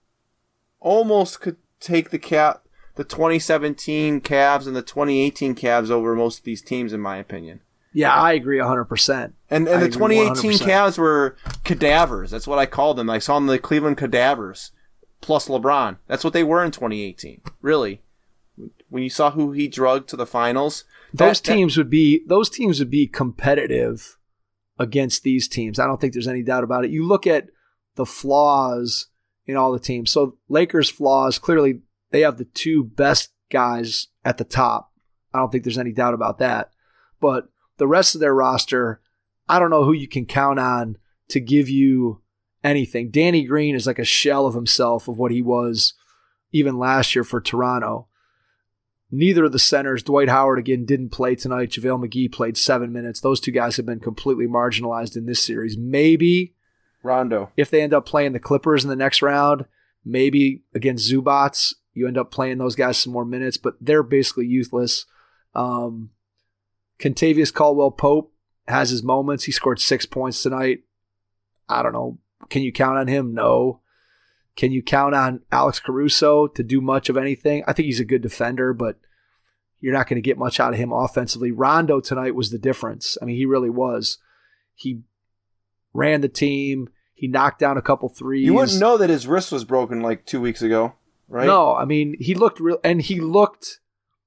almost could take the Cap, the twenty seventeen Cavs and the twenty eighteen Cavs over most of these teams, in my opinion. Yeah, I agree one hundred percent. And and I the twenty eighteen one hundred percent. Cavs were cadavers. That's what I called them. I saw them the Cleveland Cadavers plus LeBron. That's what they were in twenty eighteen. Really. When you saw who he drugged to the finals, those that, teams that, would be those teams would be competitive against these teams. I don't think there's any doubt about it. You look at the flaws in all the teams. So Lakers' flaws, clearly they have the two best guys at the top. I don't think there's any doubt about that. But the rest of their roster, I don't know who you can count on to give you anything. Danny Green is like a shell of himself of what he was even last year for Toronto. Neither of the centers, Dwight Howard again didn't play tonight. JaVale McGee played seven minutes. Those two guys have been completely marginalized in this series. Maybe Rondo, if they end up playing the Clippers in the next round, maybe against Zubats, you end up playing those guys some more minutes, but they're basically youthless. Um, Kentavious Caldwell-Pope has his moments. He scored six points tonight. I don't know. Can you count on him? No. Can you count on Alex Caruso to do much of anything? I think he's a good defender, but you're not going to get much out of him offensively. Rondo tonight was the difference. I mean, he really was. He ran the team. He knocked down a couple threes. You wouldn't know that his wrist was broken like two weeks ago, right? No, I mean, he looked real, and he looked,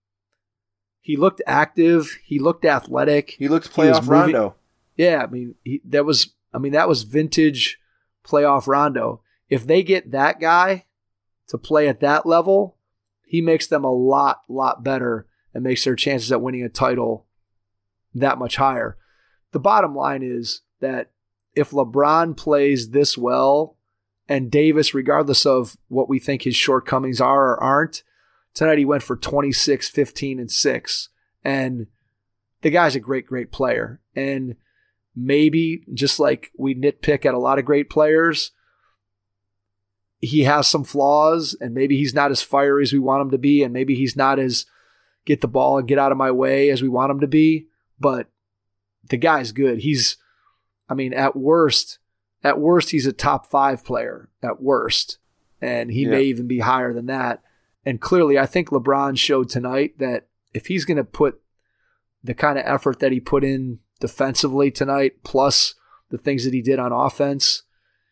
he looked active. He looked athletic. He looked playoff he Rondo. Yeah, I mean, he, that was, I mean, that was vintage playoff Rondo. If they get that guy to play at that level, he makes them a lot, lot better and makes their chances at winning a title that much higher. The bottom line is that if LeBron plays this well and Davis, regardless of what we think his shortcomings are or aren't, tonight he went for twenty-six, fifteen, and six. And the guy's a great, great player. And maybe just like we nitpick at a lot of great players, he has some flaws, and maybe he's not as fiery as we want him to be, and maybe he's not as get the ball and get out of my way as we want him to be, but the guy's good. He's, I mean, at worst, at worst, he's a top five player, at worst, and he yeah. may even be higher than that. And clearly, I think LeBron showed tonight that if he's going to put the kind of effort that he put in defensively tonight, plus the things that he did on offense,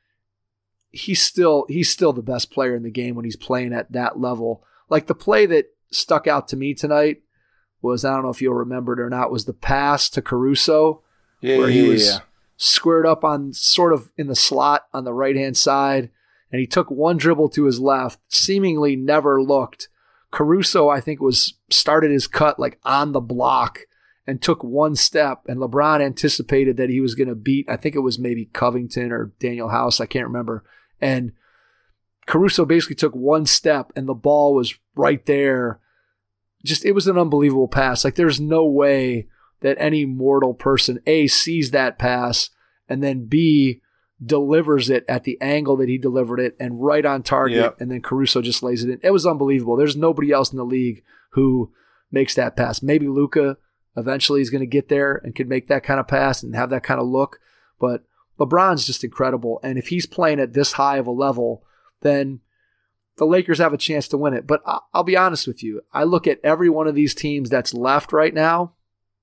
he's still he's still the best player in the game when he's playing at that level. Like the play that stuck out to me tonight was, I don't know if you'll remember it or not, was the pass to Caruso, yeah, where yeah, he was yeah. squared up on sort of in the slot on the right-hand side, and he took one dribble to his left, seemingly never looked. Caruso, I think, was started his cut like on the block and took one step, and LeBron anticipated that he was going to beat, I think it was maybe Covington or Daniel House, I can't remember. And Caruso basically took one step, and the ball was right there. Just, it was an unbelievable pass. Like, there's no way that any mortal person, A, sees that pass, and then B, delivers it at the angle that he delivered it and right on target, yep. and then Caruso just lays it in. It was unbelievable. There's nobody else in the league who makes that pass. Maybe Luka eventually is going to get there and could make that kind of pass and have that kind of look, but LeBron's just incredible. And if he's playing at this high of a level, then the Lakers have a chance to win it. But I'll be honest with you. I look at every one of these teams that's left right now.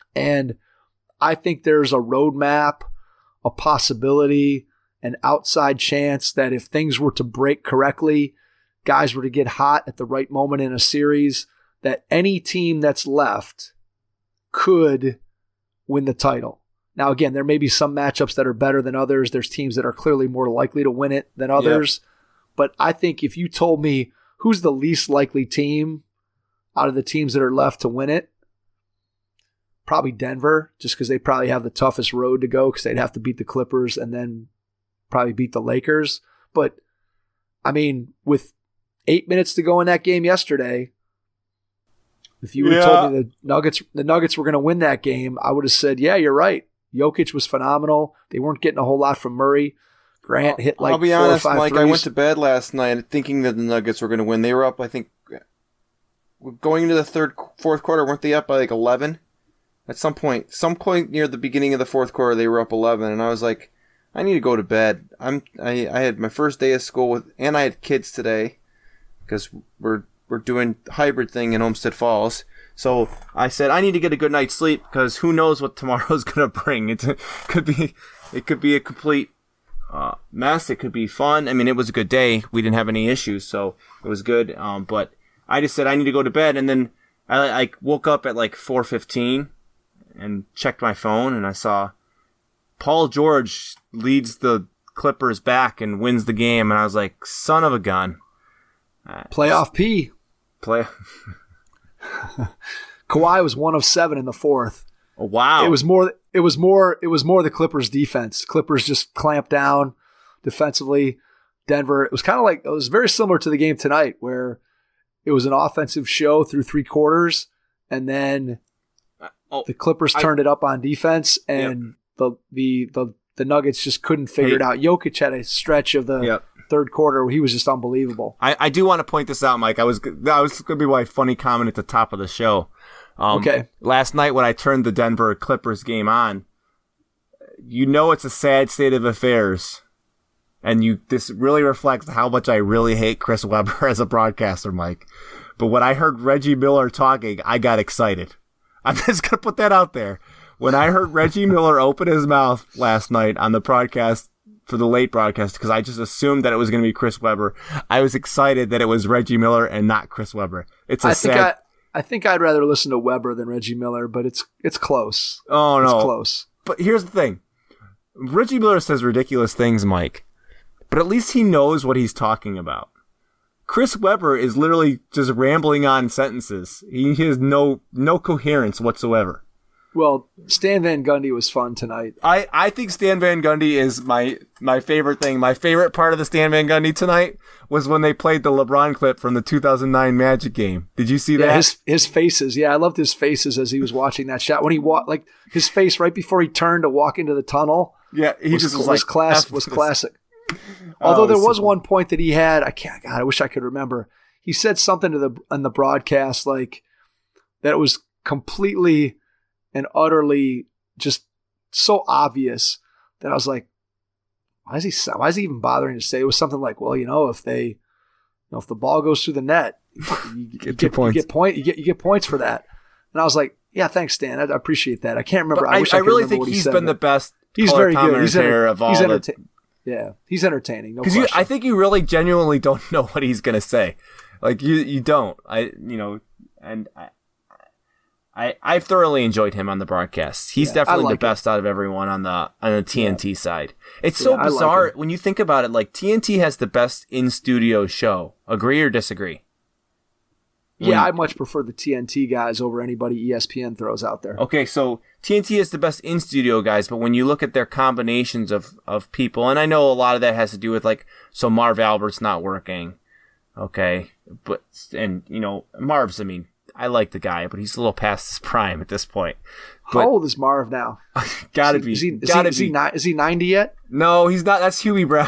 And I think there's a roadmap, a possibility, an outside chance that if things were to break correctly, guys were to get hot at the right moment in a series, that any team that's left could win the title. Now, again, there may be some matchups that are better than others. There's teams that are clearly more likely to win it than others. Yep. But I think if you told me who's the least likely team out of the teams that are left to win it, probably Denver, just because they probably have the toughest road to go because they'd have to beat the Clippers and then probably beat the Lakers. But, I mean, with eight minutes to go in that game yesterday, if you would have yeah. told me the Nuggets the Nuggets were going to win that game, I would have said, yeah, you're right. Jokic was phenomenal. They weren't getting a whole lot from Murray. Grant hit like I'll be four honest, or five Mike, threes. I went to bed last night thinking that the Nuggets were going to win. They were up, I think, going into the third, fourth quarter, weren't they up by like eleven? At some point, some point near the beginning of the fourth quarter, they were up eleven, and I was like, I need to go to bed. I'm, I, I had my first day of school with, and I had kids today because we're we're doing hybrid thing in Homestead Falls. So I said I need to get a good night's sleep because who knows what tomorrow's gonna bring. It could be, it could be a complete uh, mess. It could be fun. I mean, it was a good day. We didn't have any issues, so it was good. Um, but I just said I need to go to bed, and then I, I woke up at like four fifteen and checked my phone, and I saw Paul George leads the Clippers back and wins the game, and I was like, son of a gun. Uh, Playoff P. Play. Kawhi was one of seven in the fourth. Oh, wow. It was more. It was more. It was more the Clippers' defense. Clippers just clamped down defensively. Denver. It was kind of like it was very similar to the game tonight, where it was an offensive show through three quarters, and then oh, the Clippers I, turned it up on defense, and yep. the, the the the Nuggets just couldn't figure hey. it out. Jokic had a stretch of the. Yep. Third quarter, he was just unbelievable. I, I do want to point this out, Mike. I was that was going to be my funny comment at the top of the show. Um, okay. Last night when I turned the Denver Clippers game on, you know it's a sad state of affairs, and you this really reflects how much I really hate Chris Webber as a broadcaster, Mike. But when I heard Reggie Miller talking, I got excited. I'm just going to put that out there. When I heard Reggie Miller open his mouth last night on the broadcast, for the late broadcast, because I just assumed that it was going to be Chris Webber. I was excited that it was Reggie Miller and not Chris Webber. It's a I sad... think I, I think I'd rather listen to Webber than Reggie Miller, but it's it's close. Oh, no. It's close. But here's the thing. Reggie Miller says ridiculous things, Mike, but at least he knows what he's talking about. Chris Webber is literally just rambling on sentences. He has no no coherence whatsoever. Well, Stan Van Gundy was fun tonight. I, I think Stan Van Gundy is my my favorite thing. My favorite part of the Stan Van Gundy tonight was when they played the LeBron clip from the two thousand nine Magic game. Did you see yeah, that? His his faces. Yeah, I loved his faces as he was watching that shot. When he walked, like his face right before he turned to walk into the tunnel. Yeah, he was, just was, was like class was classic. Although oh, there was so one point that he had, I can't. God, I wish I could remember. He said something to the on the broadcast like that was completely and utterly just so obvious that I was like, why is he why is he even bothering to say? It was something like, well, you know, if they, you know, if the ball goes through the net, you, you, get, you, get, you get point, you get you get points for that. And I was like, yeah, thanks, Stan. I, I appreciate that. I can't remember. I, I wish I, I could really remember think what he he's said, been the best. He's very good. He's, enter- of all he's enterta- the... Yeah, he's entertaining. No Because question. I think you really genuinely don't know what he's gonna say. Like you, you don't. I, you know, and I. I, I've thoroughly enjoyed him on the broadcast. He's yeah, definitely like the best it. out of everyone on the on the T N T yeah. side. It's so yeah, bizarre like when you think about it. Like T N T has the best in-studio show. Agree or disagree? Yeah, when, I much prefer the T N T guys over anybody E S P N throws out there. Okay, so T N T is the best in-studio guys, but when you look at their combinations of, of people, and I know a lot of that has to do with like, so Marv Albert's not working. Okay, but, and you know, Marv's, I mean, I like the guy, but he's a little past his prime at this point. But, how old is Marv now? gotta is be. Is he, is, gotta he, is, he, is he ninety yet? No, he's not. That's Huey Brown.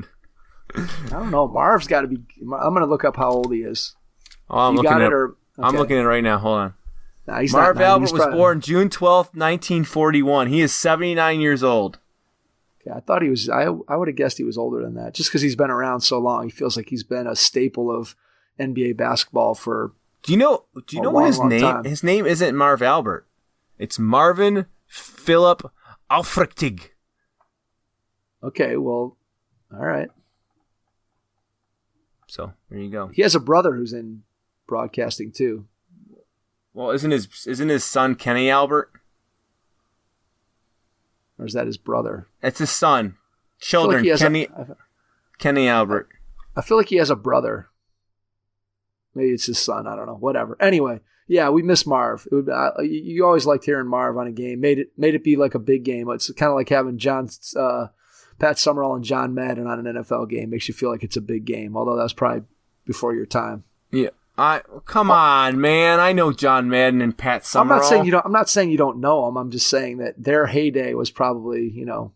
I don't know. Marv's got to be. I'm going to look up how old he is. Oh, I'm you looking got at it or, okay. I'm looking at it right now. Hold on. Nah, he's Marv not Albert he's was probably, born June twelfth, nineteen forty-one. He is seventy-nine years old. Okay, I thought he was. I I would have guessed he was older than that. Just because he's been around so long, he feels like he's been a staple of N B A basketball for. Do you know? Do you know long, what his name? Time. His name isn't Marv Albert. It's Marvin Phillip Aufrichtig. Okay, well, all right. So there you go. He has a brother who's in broadcasting too. Well, isn't his isn't his son Kenny Albert? Or is that his brother? It's his son. Children, like Kenny a, Kenny Albert. I feel like he has a brother. Maybe it's his son. I don't know. Whatever. Anyway, yeah, we miss Marv. It would, uh, you, you always liked hearing Marv on a game. Made it made it be like a big game. It's kind of like having John, uh, Pat Summerall and John Madden on an N F L game. Makes you feel like it's a big game. Although that was probably before your time. Yeah. I come on, man. I know John Madden and Pat Summerall. I'm not saying you don't. I'm not saying you don't know them. I'm just saying that their heyday was probably, you know.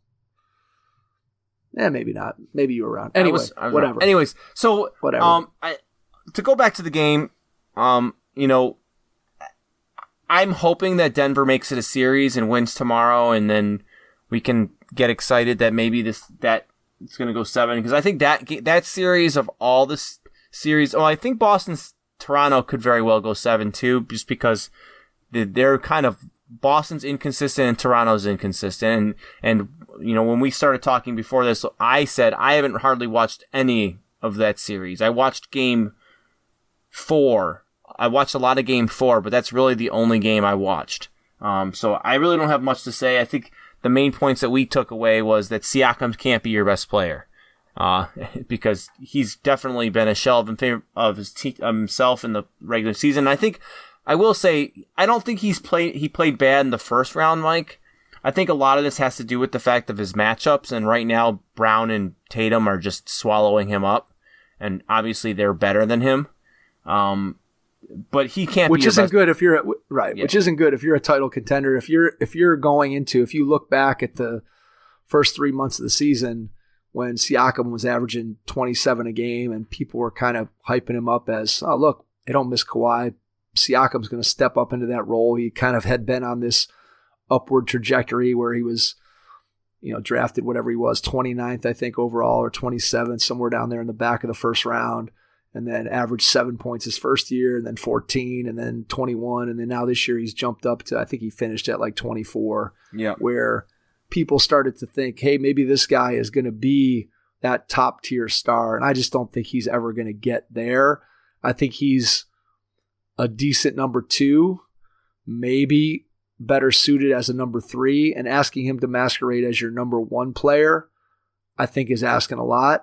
Eh, maybe not. Maybe you were around. Anyway, I was, I was whatever. Around. Anyways, so whatever. Um, I, to go back to the game, um, you know, I'm hoping that Denver makes it a series and wins tomorrow, and then we can get excited that maybe this that it's going to go seven, because I think that that series of all this series. Oh, I think Boston's Toronto could very well go seven too, just because they're kind of Boston's inconsistent and Toronto's inconsistent, and and you know when we started talking before this, I said I haven't hardly watched any of that series. I watched game four. I watched a lot of game four, but that's really the only game I watched. Um, so I really don't have much to say. I think the main points that we took away was that Siakam can't be your best player. Uh, because he's definitely been a shell of, in favor of his te- himself in the regular season. And I think, I will say, I don't think he's played, he played bad in the first round, Mike. I think a lot of this has to do with the fact of his matchups, and right now Brown and Tatum are just swallowing him up, and obviously they're better than him. Um, but he can't which be your isn't best- good if you're a, right, Yeah. which isn't good if you're a title contender. If you're if you're going into if you look back at the first three months of the season, when Siakam was averaging twenty-seven a game and people were kind of hyping him up as, oh, look, they don't miss Kawhi. Siakam's going to step up into that role. He kind of had been on this upward trajectory where he was, you know, drafted whatever he was, twenty-ninth, I think, overall, or twenty-seventh, somewhere down there in the back of the first round, and then averaged seven points his first year, and then fourteen, and then twenty-one, and then now this year he's jumped up to, I think he finished at like twenty-four, Yeah. where people started to think, hey, maybe this guy is going to be that top tier star. And I just don't think he's ever going to get there. I think he's a decent number two, maybe better suited as a number three, and asking him to masquerade as your number one player, I think is asking a lot.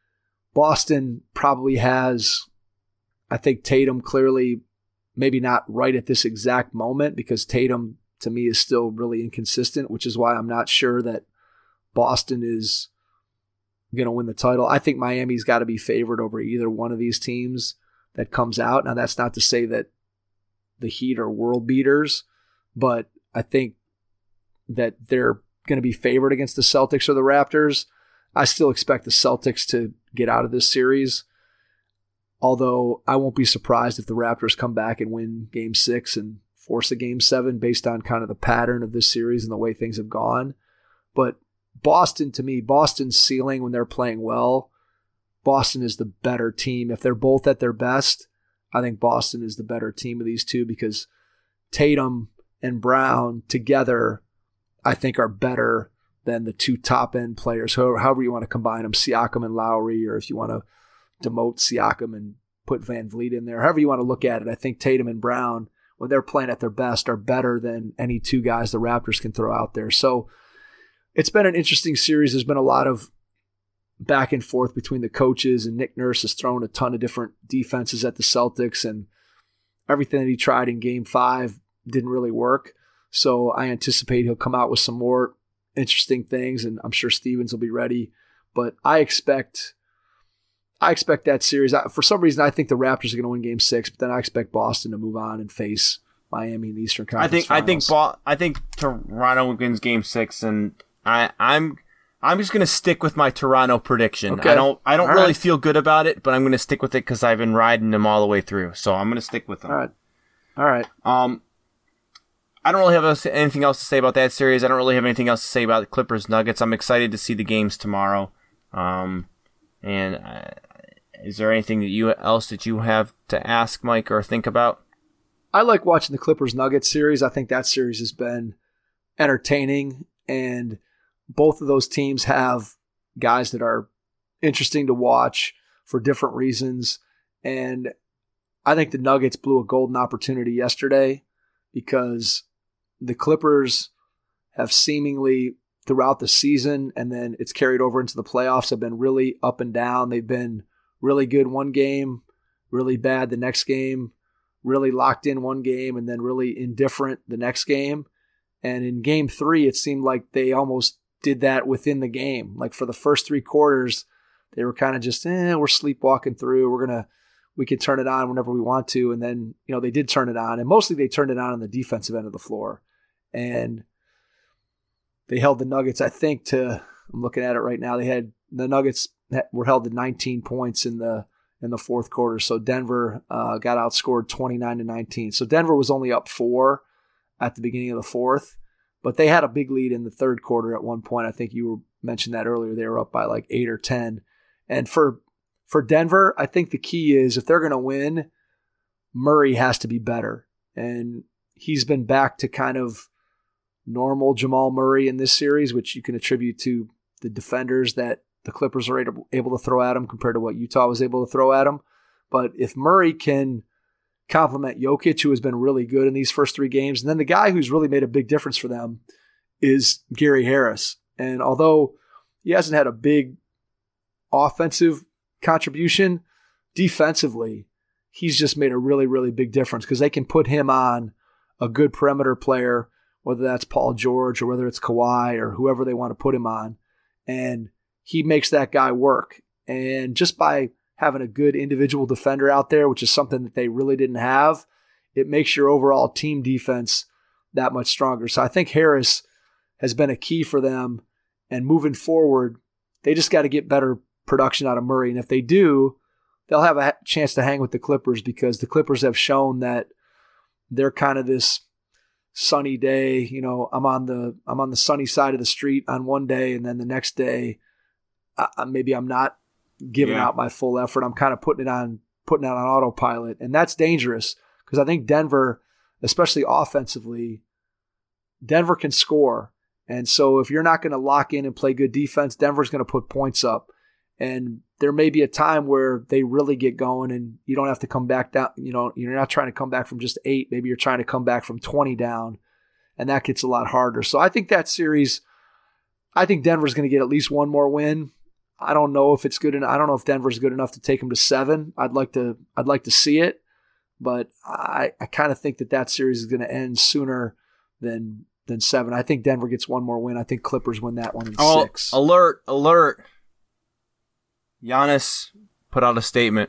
Boston probably has, I think Tatum clearly, maybe not right at this exact moment, because Tatum to me is still really inconsistent, which is why I'm not sure that Boston is going to win the title. I think Miami's got to be favored over either one of these teams that comes out. Now, that's not to say that the Heat are world beaters, but I think that they're going to be favored against the Celtics or the Raptors. I still expect the Celtics to get out of this series, although I won't be surprised if the Raptors come back and win game six and force a game seven based on kind of the pattern of this series and the way things have gone. But Boston, to me, Boston's ceiling when they're playing well, Boston is the better team. If they're both at their best, I think Boston is the better team of these two, because Tatum and Brown together, I think, are better than the two top-end players, however you want to combine them, Siakam and Lowry, or if you want to demote Siakam and put Van Vliet in there, however you want to look at it. I think Tatum and Brown, when they're playing at their best, are better than any two guys the Raptors can throw out there. So it's been an interesting series. There's been a lot of back and forth between the coaches, and Nick Nurse has thrown a ton of different defenses at the Celtics, and everything that he tried in game five didn't really work. So I anticipate he'll come out with some more interesting things, and I'm sure Stevens will be ready. But I expect I expect that series. For some reason, I think the Raptors are going to win game six, but then I expect Boston to move on and face Miami in the Eastern Conference I think Finals. I think Bo- I think Toronto wins game six, and I, I'm I'm just gonna stick with my Toronto prediction. Okay. I don't I don't All really right. feel good about it, but I'm gonna stick with it because I've been riding them all the way through. So I'm gonna stick with them. All right. All right. Um, I don't really have anything else to say about that series. I don't really have anything else to say about the Clippers Nuggets. I'm excited to see the games tomorrow. Um, and uh, is there anything that you else that you have to ask, Mike, or think about? I like watching the Clippers Nuggets series. I think that series has been entertaining, and both of those teams have guys that are interesting to watch for different reasons. And I think the Nuggets blew a golden opportunity yesterday because the Clippers have seemingly throughout the season, and then it's carried over into the playoffs, have been really up and down. They've been really good one game, really bad the next game, really locked in one game, and then really indifferent the next game. And in game three, it seemed like they almost did that within the game. Like for the first three quarters, they were kind of just, eh, we're sleepwalking through. We're going to, we can turn it on whenever we want to. And then, you know, they did turn it on, and mostly they turned it on on the defensive end of the floor. And they held the Nuggets, I think, to, I'm looking at it right now, they had, the Nuggets were held to nineteen points in the in the fourth quarter. So Denver uh, got outscored twenty-nine to nineteen. So Denver was only up four at the beginning of the fourth, but they had a big lead in the third quarter at one point. I think you were, mentioned that earlier. They were up by like eight or ten. And for for Denver, I think the key is if they're going to win, Murray has to be better. And he's been back to kind of normal Jamal Murray in this series, which you can attribute to the defenders that the Clippers are able, able to throw at him compared to what Utah was able to throw at him. But if Murray can complement Jokic, who has been really good in these first three games, and then the guy who's really made a big difference for them is Gary Harris. And although he hasn't had a big offensive contribution, defensively, he's just made a really, really big difference because they can put him on a good perimeter player, whether that's Paul George or whether it's Kawhi or whoever they want to put him on. And he makes that guy work. And just by having a good individual defender out there, which is something that they really didn't have, it makes your overall team defense that much stronger. So I think Harris has been a key for them. And moving forward, they just got to get better production out of Murray. And if they do, they'll have a chance to hang with the Clippers because the Clippers have shown that they're kind of this sunny day. You know, I'm on the I'm on the sunny side of the street on one day, and then the next day, I, maybe I'm not giving yeah. out my full effort. I'm kind of putting it on putting it on autopilot, and that's dangerous because I think Denver, especially offensively, Denver can score. And so if you're not going to lock in and play good defense, Denver's going to put points up. And there may be a time where they really get going and you don't have to come back down. You know, you're not trying to come back from just eight. Maybe you're trying to come back from twenty down, and that gets a lot harder. So I think that series, I think Denver's going to get at least one more win. I don't know if it's good enough. I don't know if Denver's good enough to take them to seven. I'd like to, I'd like to see it, but I, I kind of think that that series is going to end sooner than, than seven. I think Denver gets one more win. I think Clippers win that one in oh, six. Alert, alert. Giannis put out a statement.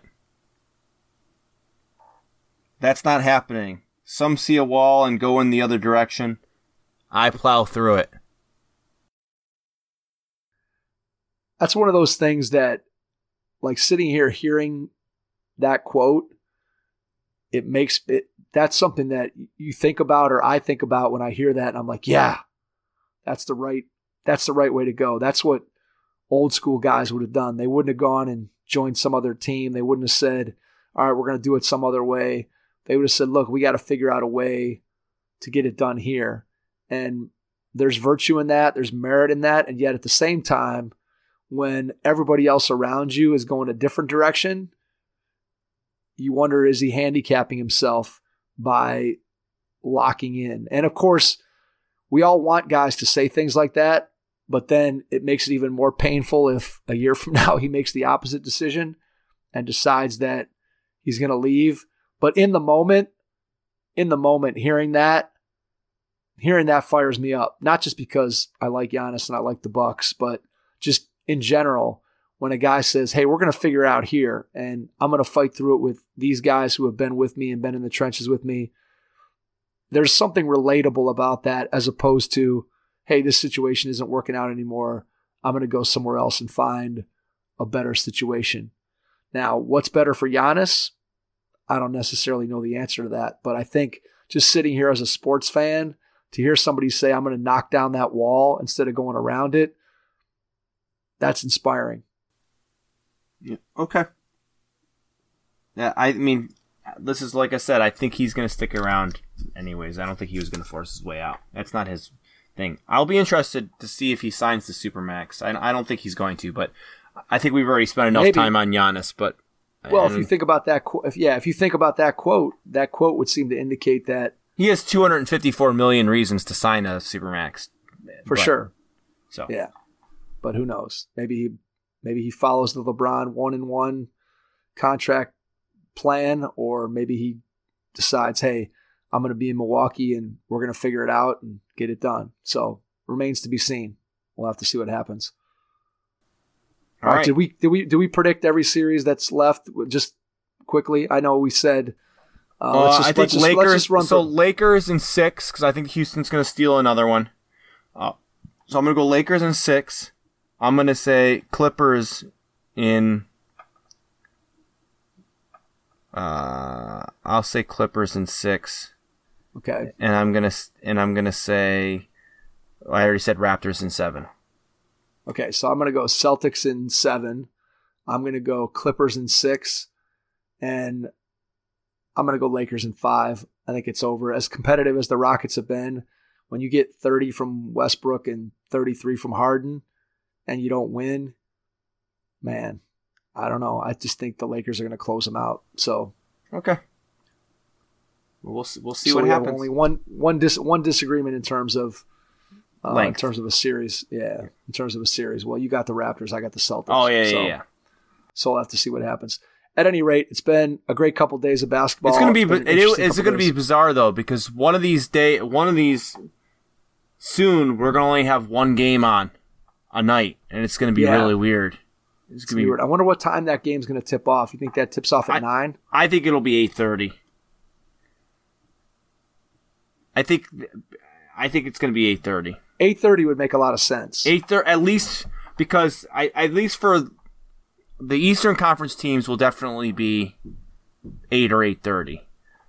That's not happening. Some see a wall and go in the other direction. I plow through it. That's one of those things that, like sitting here hearing that quote, it makes it, that's something that you think about or I think about when I hear that. And I'm like, yeah, that's the right, that's the right way to go. That's what old school guys would have done. They wouldn't have gone and joined some other team. They wouldn't have said, all right, we're going to do it some other way. They would have said, look, we got to figure out a way to get it done here. And there's virtue in that. There's merit in that. And yet at the same time, when everybody else around you is going a different direction, you wonder, is he handicapping himself by locking in? And of course, we all want guys to say things like that, but then it makes it even more painful if a year from now he makes the opposite decision and decides that he's going to leave. But in the moment, in the moment, hearing that, hearing that fires me up. Not just because I like Giannis and I like the Bucks, but just in general, when a guy says, hey, we're going to figure it out here, and I'm going to fight through it with these guys who have been with me and been in the trenches with me, there's something relatable about that as opposed to, hey, this situation isn't working out anymore. I'm going to go somewhere else and find a better situation. Now, what's better for Giannis? I don't necessarily know the answer to that, but I think just sitting here as a sports fan, to hear somebody say, I'm going to knock down that wall instead of going around it, that's inspiring. Yeah. Okay. Yeah, I mean, this is like I said. I think he's going to stick around anyways. I don't think he was going to force his way out. That's not his thing. I'll be interested to see if he signs the Supermax. I, I don't think he's going to, but I think we've already spent enough Maybe. time on Giannis. But well, and if you think about that, qu- if yeah, if you think about that quote, that quote would seem to indicate that he has two hundred fifty-four million reasons to sign a Supermax, for but, sure. So Yeah, but who knows? Maybe he, maybe he follows the LeBron one and one contract plan, or maybe he decides, hey, I'm going to be in Milwaukee and we're going to figure it out and get it done. So remains to be seen. We'll have to see what happens. All right. right. Did we did we did we predict every series that's left? Just quickly, I know we said. Uh, Uh, let's just, I think let's just, Lakers. let's just run so through. Lakers in six because I think Houston's going to steal another one. Uh, so I'm going to go Lakers in six. I'm going to say Clippers in. Uh, I'll say Clippers in six, Okay. and I'm gonna and I'm gonna say. I already said Raptors in seven. Okay. So I'm going to go Celtics in seven. I'm going to go Clippers in six, and I'm going to go Lakers in five. I think it's over. As competitive as the Rockets have been, when you get thirty from Westbrook and thirty-three from Harden and you don't win, man, I don't know. I just think the Lakers are going to close them out. So Okay. We'll see, we'll see so what we have happens. only one one dis, one disagreement in terms of uh, in Length. terms of a series. Yeah, in terms of a series. Well, you got the Raptors, I got the Celtics. Oh yeah, so, yeah, yeah. So we'll have to see what happens. At any rate, it's been a great couple days of basketball. It's gonna be. been an It, interesting it's couple gonna be days. bizarre though because one of these day, one of these soon we're gonna only have one game on a night, and it's gonna be Yeah. really weird. It's It's gonna be. weird. I wonder what time that game's going to tip off. You think that tips off at I- nine? I think it'll be eight thirty. I think. I think it's gonna be eight thirty. Eight thirty would make a lot of sense. Eight thirty at least because I at least for the Eastern Conference teams will definitely be eight or eight thirty.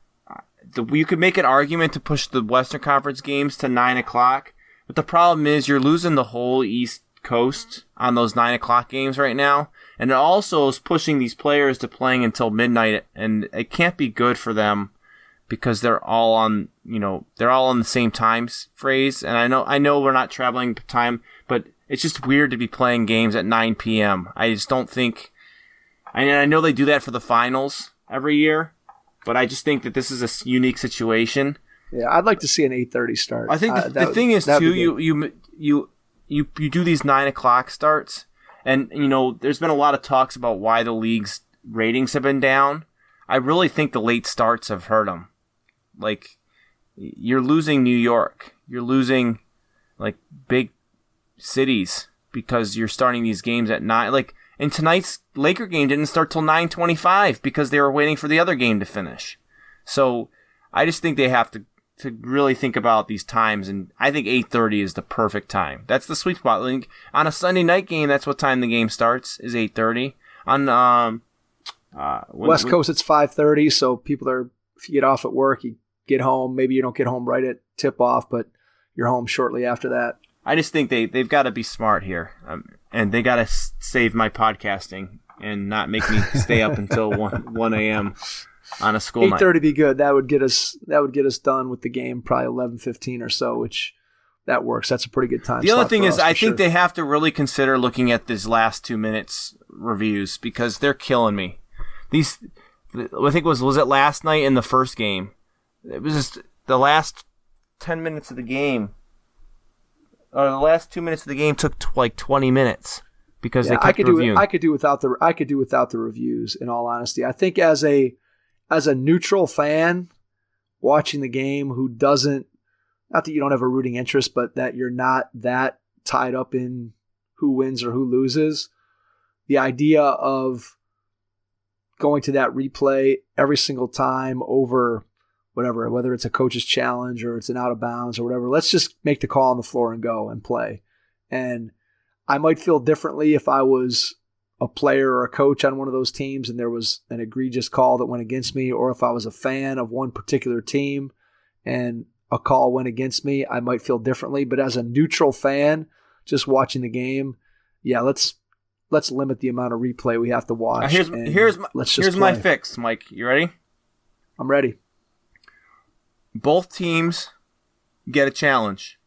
You could make an argument to push the Western Conference games to nine o'clock, but the problem is you're losing the whole East Coast on those nine o'clock games right now, and it also is pushing these players to playing until midnight, and it can't be good for them because they're all on, you know, they're all on the same time phrase. And I know, I know we're not traveling time, but it's just weird to be playing games at nine p.m. I just don't think. I I know they do that for the finals every year, but I just think that this is a s- unique situation. Yeah, I'd like to see an eight thirty start. I think the, Uh, the that would- thing is that would too, be you, good. you you you you do these nine o'clock starts, and you know there's been a lot of talks about why the league's ratings have been down. I really think the late starts have hurt them. Like you're losing New York, you're losing like big cities because you're starting these games at nine. Like and tonight's Laker game didn't start till nine twenty-five because they were waiting for the other game to finish. So I just think they have to. to really think about these times, and I think eight thirty is the perfect time. That's the sweet spot. Like, on a Sunday night game, that's what time the game starts, is eight thirty. On um, uh, when, West when- Coast, it's five thirty, so people are, if you get off at work, you get home. Maybe you don't get home right at tip off, but you're home shortly after that. I just think they, they've got to be smart here, um, and they got to s- save my podcasting and not make me stay up until one a.m. on a school Eight night. thirty be good. That would get us. That would get us done with the game probably eleven fifteen or so, which that works. That's a pretty good time. The other slot thing for is, us, I for think sure. they have to really consider looking at these last two minutes reviews because they're killing me. These, I think it was was it last night in the first game. It was just the last ten minutes of the game, or the last two minutes of the game took t- like twenty minutes because Yeah, they kept I could reviewing. do. I could do without the. I could do without the reviews. In all honesty, I think as a as a neutral fan watching the game who doesn't, not that you don't have a rooting interest, but that you're not that tied up in who wins or who loses, the idea of going to that replay every single time over whatever, whether it's a coach's challenge or it's an out of bounds or whatever, let's just make the call on the floor and go and play. And I might feel differently if I was a player or a coach on one of those teams and there was an egregious call that went against me, or if I was a fan of one particular team and a call went against me, I might feel differently. But as a neutral fan, just watching the game, yeah, let's let's limit the amount of replay we have to watch. Uh, here's and here's my, let's just here's my play. fix, Mike. You ready? I'm ready. Both teams get a challenge.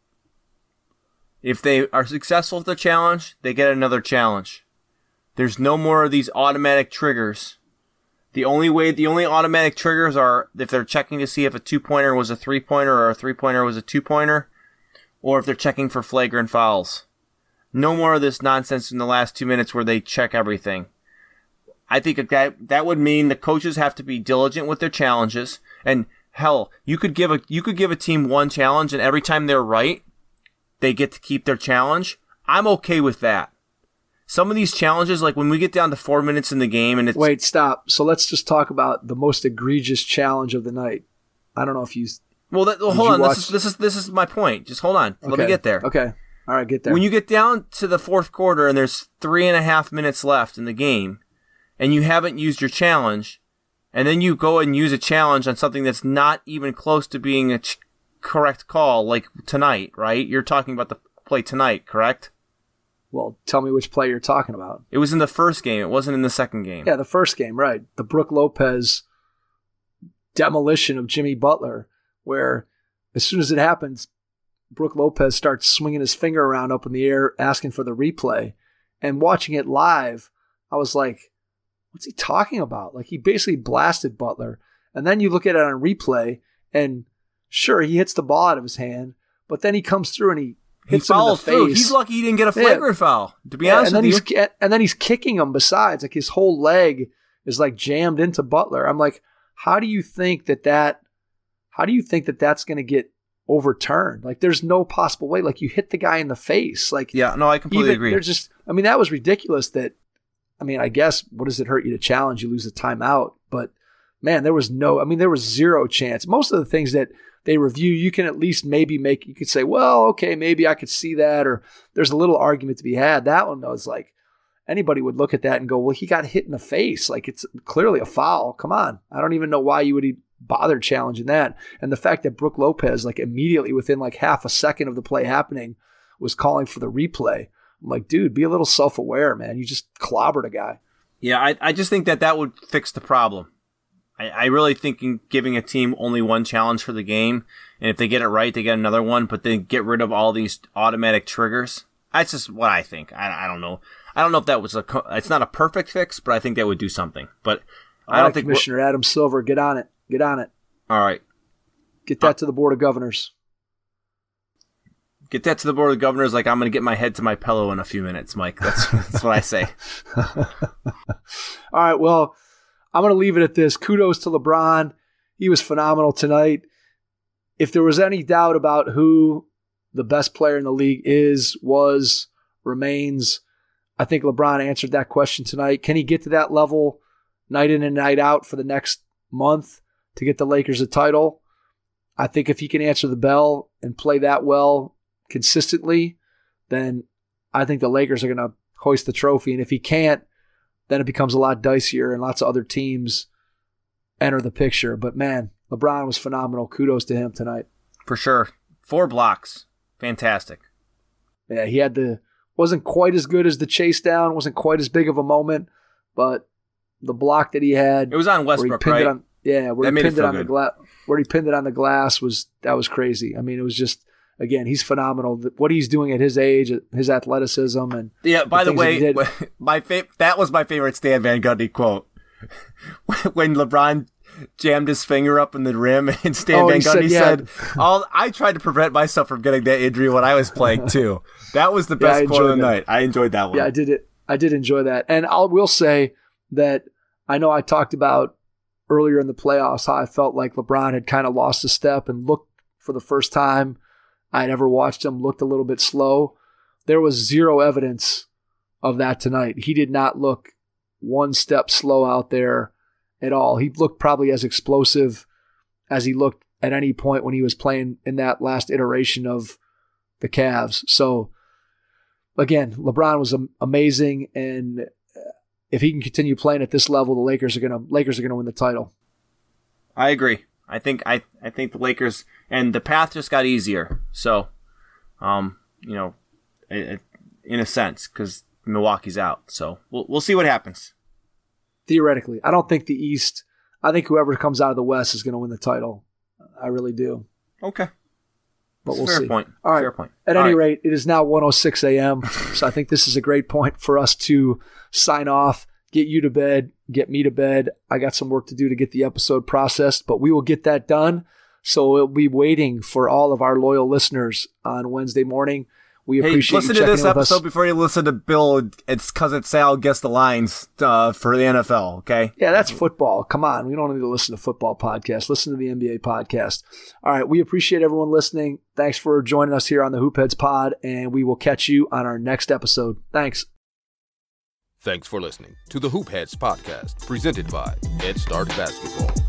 If they are successful with their challenge, they get another challenge. There's no more of these automatic triggers. The only way, the only automatic triggers are if they're checking to see if a two-pointer was a three-pointer or a three-pointer was a two-pointer, or if they're checking for flagrant fouls. No more of this nonsense in the last two minutes where they check everything. I think that that would mean the coaches have to be diligent with their challenges. And hell, you could give a you could give a team one challenge, and every time they're right, they get to keep their challenge. I'm okay with that. Some of these challenges, like when we get down to four minutes in the game, and it's wait, stop. So let's just talk about the most egregious challenge of the night. I don't know if you. Well, that, well hold on. Watch... This is this is this is my point. Just hold on. Okay. Let me get there. Okay. All right, get there. When you get down to the fourth quarter and there's three and a half minutes left in the game, and you haven't used your challenge, and then you go and use a challenge on something that's not even close to being a ch- correct call, like tonight, right? You're talking about the play tonight, correct? Well, tell me which play you're talking about. It was in the first game. It wasn't in the second game. Yeah, the first game, right. The Brook Lopez demolition of Jimmy Butler, where as soon as it happens, Brook Lopez starts swinging his finger around up in the air, asking for the replay. And watching it live, I was like, what's he talking about? Like, he basically blasted Butler. And then you look at it on replay, and sure, he hits the ball out of his hand, but then he comes through and he hits he him in the follows through. face. He's lucky he didn't get a flagrant yeah. foul, to be yeah, honest and then with he's, you. And then he's kicking him besides. Like, his whole leg is like jammed into Butler. I'm like, how do you think that that, how do you think that that's going to get overturned? Like, there's no possible way. Like, you hit the guy in the face. Like, yeah, no, I completely even, agree. There's just, I mean, that was ridiculous. That, I mean, I guess, what does it hurt you to challenge? You lose the timeout. But man, there was no, I mean, there was zero chance. Most of the things that they review, you can at least maybe make, you could say, well, okay, maybe I could see that, or there's a little argument to be had. That one was like, anybody would look at that and go, well, he got hit in the face. Like, it's clearly a foul. Come on. I don't even know why you would bother challenging that. And the fact that Brook Lopez, like, immediately within like half a second of the play happening, was calling for the replay. I'm like, dude, be a little self-aware, man. You just clobbered a guy. Yeah, I, I just think that that would fix the problem. I, I really think in giving a team only one challenge for the game, and if they get it right, they get another one, but then get rid of all these automatic triggers. That's just what I think. I, I don't know. I don't know if that was a, it's not a perfect fix, but I think that would do something. But all I don't right, think Commissioner Adam Silver, get on it. Get on it. All right. Get that uh, to the Board of Governors. Get that to the Board of Governors like I'm going to get my head to my pillow in a few minutes, Mike. That's, that's what I say. All right, well, I'm going to leave it at this. Kudos to LeBron. He was phenomenal tonight. If there was any doubt about who the best player in the league is, was, remains, I think LeBron answered that question tonight. Can he get to that level night in and night out for the next month to get the Lakers a title? I think if he can answer the bell and play that well consistently, then I think the Lakers are going to hoist the trophy. And if he can't, then it becomes a lot dicier and lots of other teams enter the picture. But man, LeBron was phenomenal. Kudos to him tonight. For sure. Four blocks. Fantastic. Yeah, he had the, wasn't quite as good as the chase down, wasn't quite as big of a moment, but the block that he had. It was on Westbrook, right? On, yeah, where that he made pinned it, it on good. the glass. Where he pinned it on the glass was, that was crazy. I mean, it was just, again, he's phenomenal. What he's doing at his age, his athleticism, and yeah. By the, the way, my fa- that was my favorite Stan Van Gundy quote when LeBron jammed his finger up in the rim, and Stan oh, Van Gundy said, yeah. said, "All I tried to prevent myself from getting that injury when I was playing too." That was the best yeah, quote of the that. night. I enjoyed that one. Yeah, I did it. I did enjoy that, and I will say that I know I talked about earlier in the playoffs how I felt like LeBron had kind of lost a step and looked for the first time I'd ever watched him looked a little bit slow. There was zero evidence of that tonight. He did not look one step slow out there at all. He looked probably as explosive as he looked at any point when he was playing in that last iteration of the Cavs. So again, LeBron was amazing, and if he can continue playing at this level, the Lakers are gonna Lakers are gonna win the title. I agree. I think I I think the Lakers, and the path just got easier. So, um, you know, it, it, in a sense, because Milwaukee's out. So we'll we'll see what happens. Theoretically, I don't think the East. I think whoever comes out of the West is going to win the title. I really do. Okay. But we'll Fair see. point. All right. Fair point. At All any right. rate, it is now one oh six a.m. So I think this is a great point for us to sign off, get you to bed, get me to bed. I got some work to do to get the episode processed, but we will get that done. So we'll be waiting for all of our loyal listeners on Wednesday morning. We Hey, appreciate listen you to checking this in with us. episode before you listen to Bill. It's because it's Sal Guess the Lines uh, for the N F L, okay? Yeah, that's football. Come on. We don't need to listen to football podcasts. Listen to the N B A podcast. All right. We appreciate everyone listening. Thanks for joining us here on the Hoopheads Pod, and we will catch you on our next episode. Thanks. Thanks for listening to the Hoopheads podcast, presented by Head Start Basketball.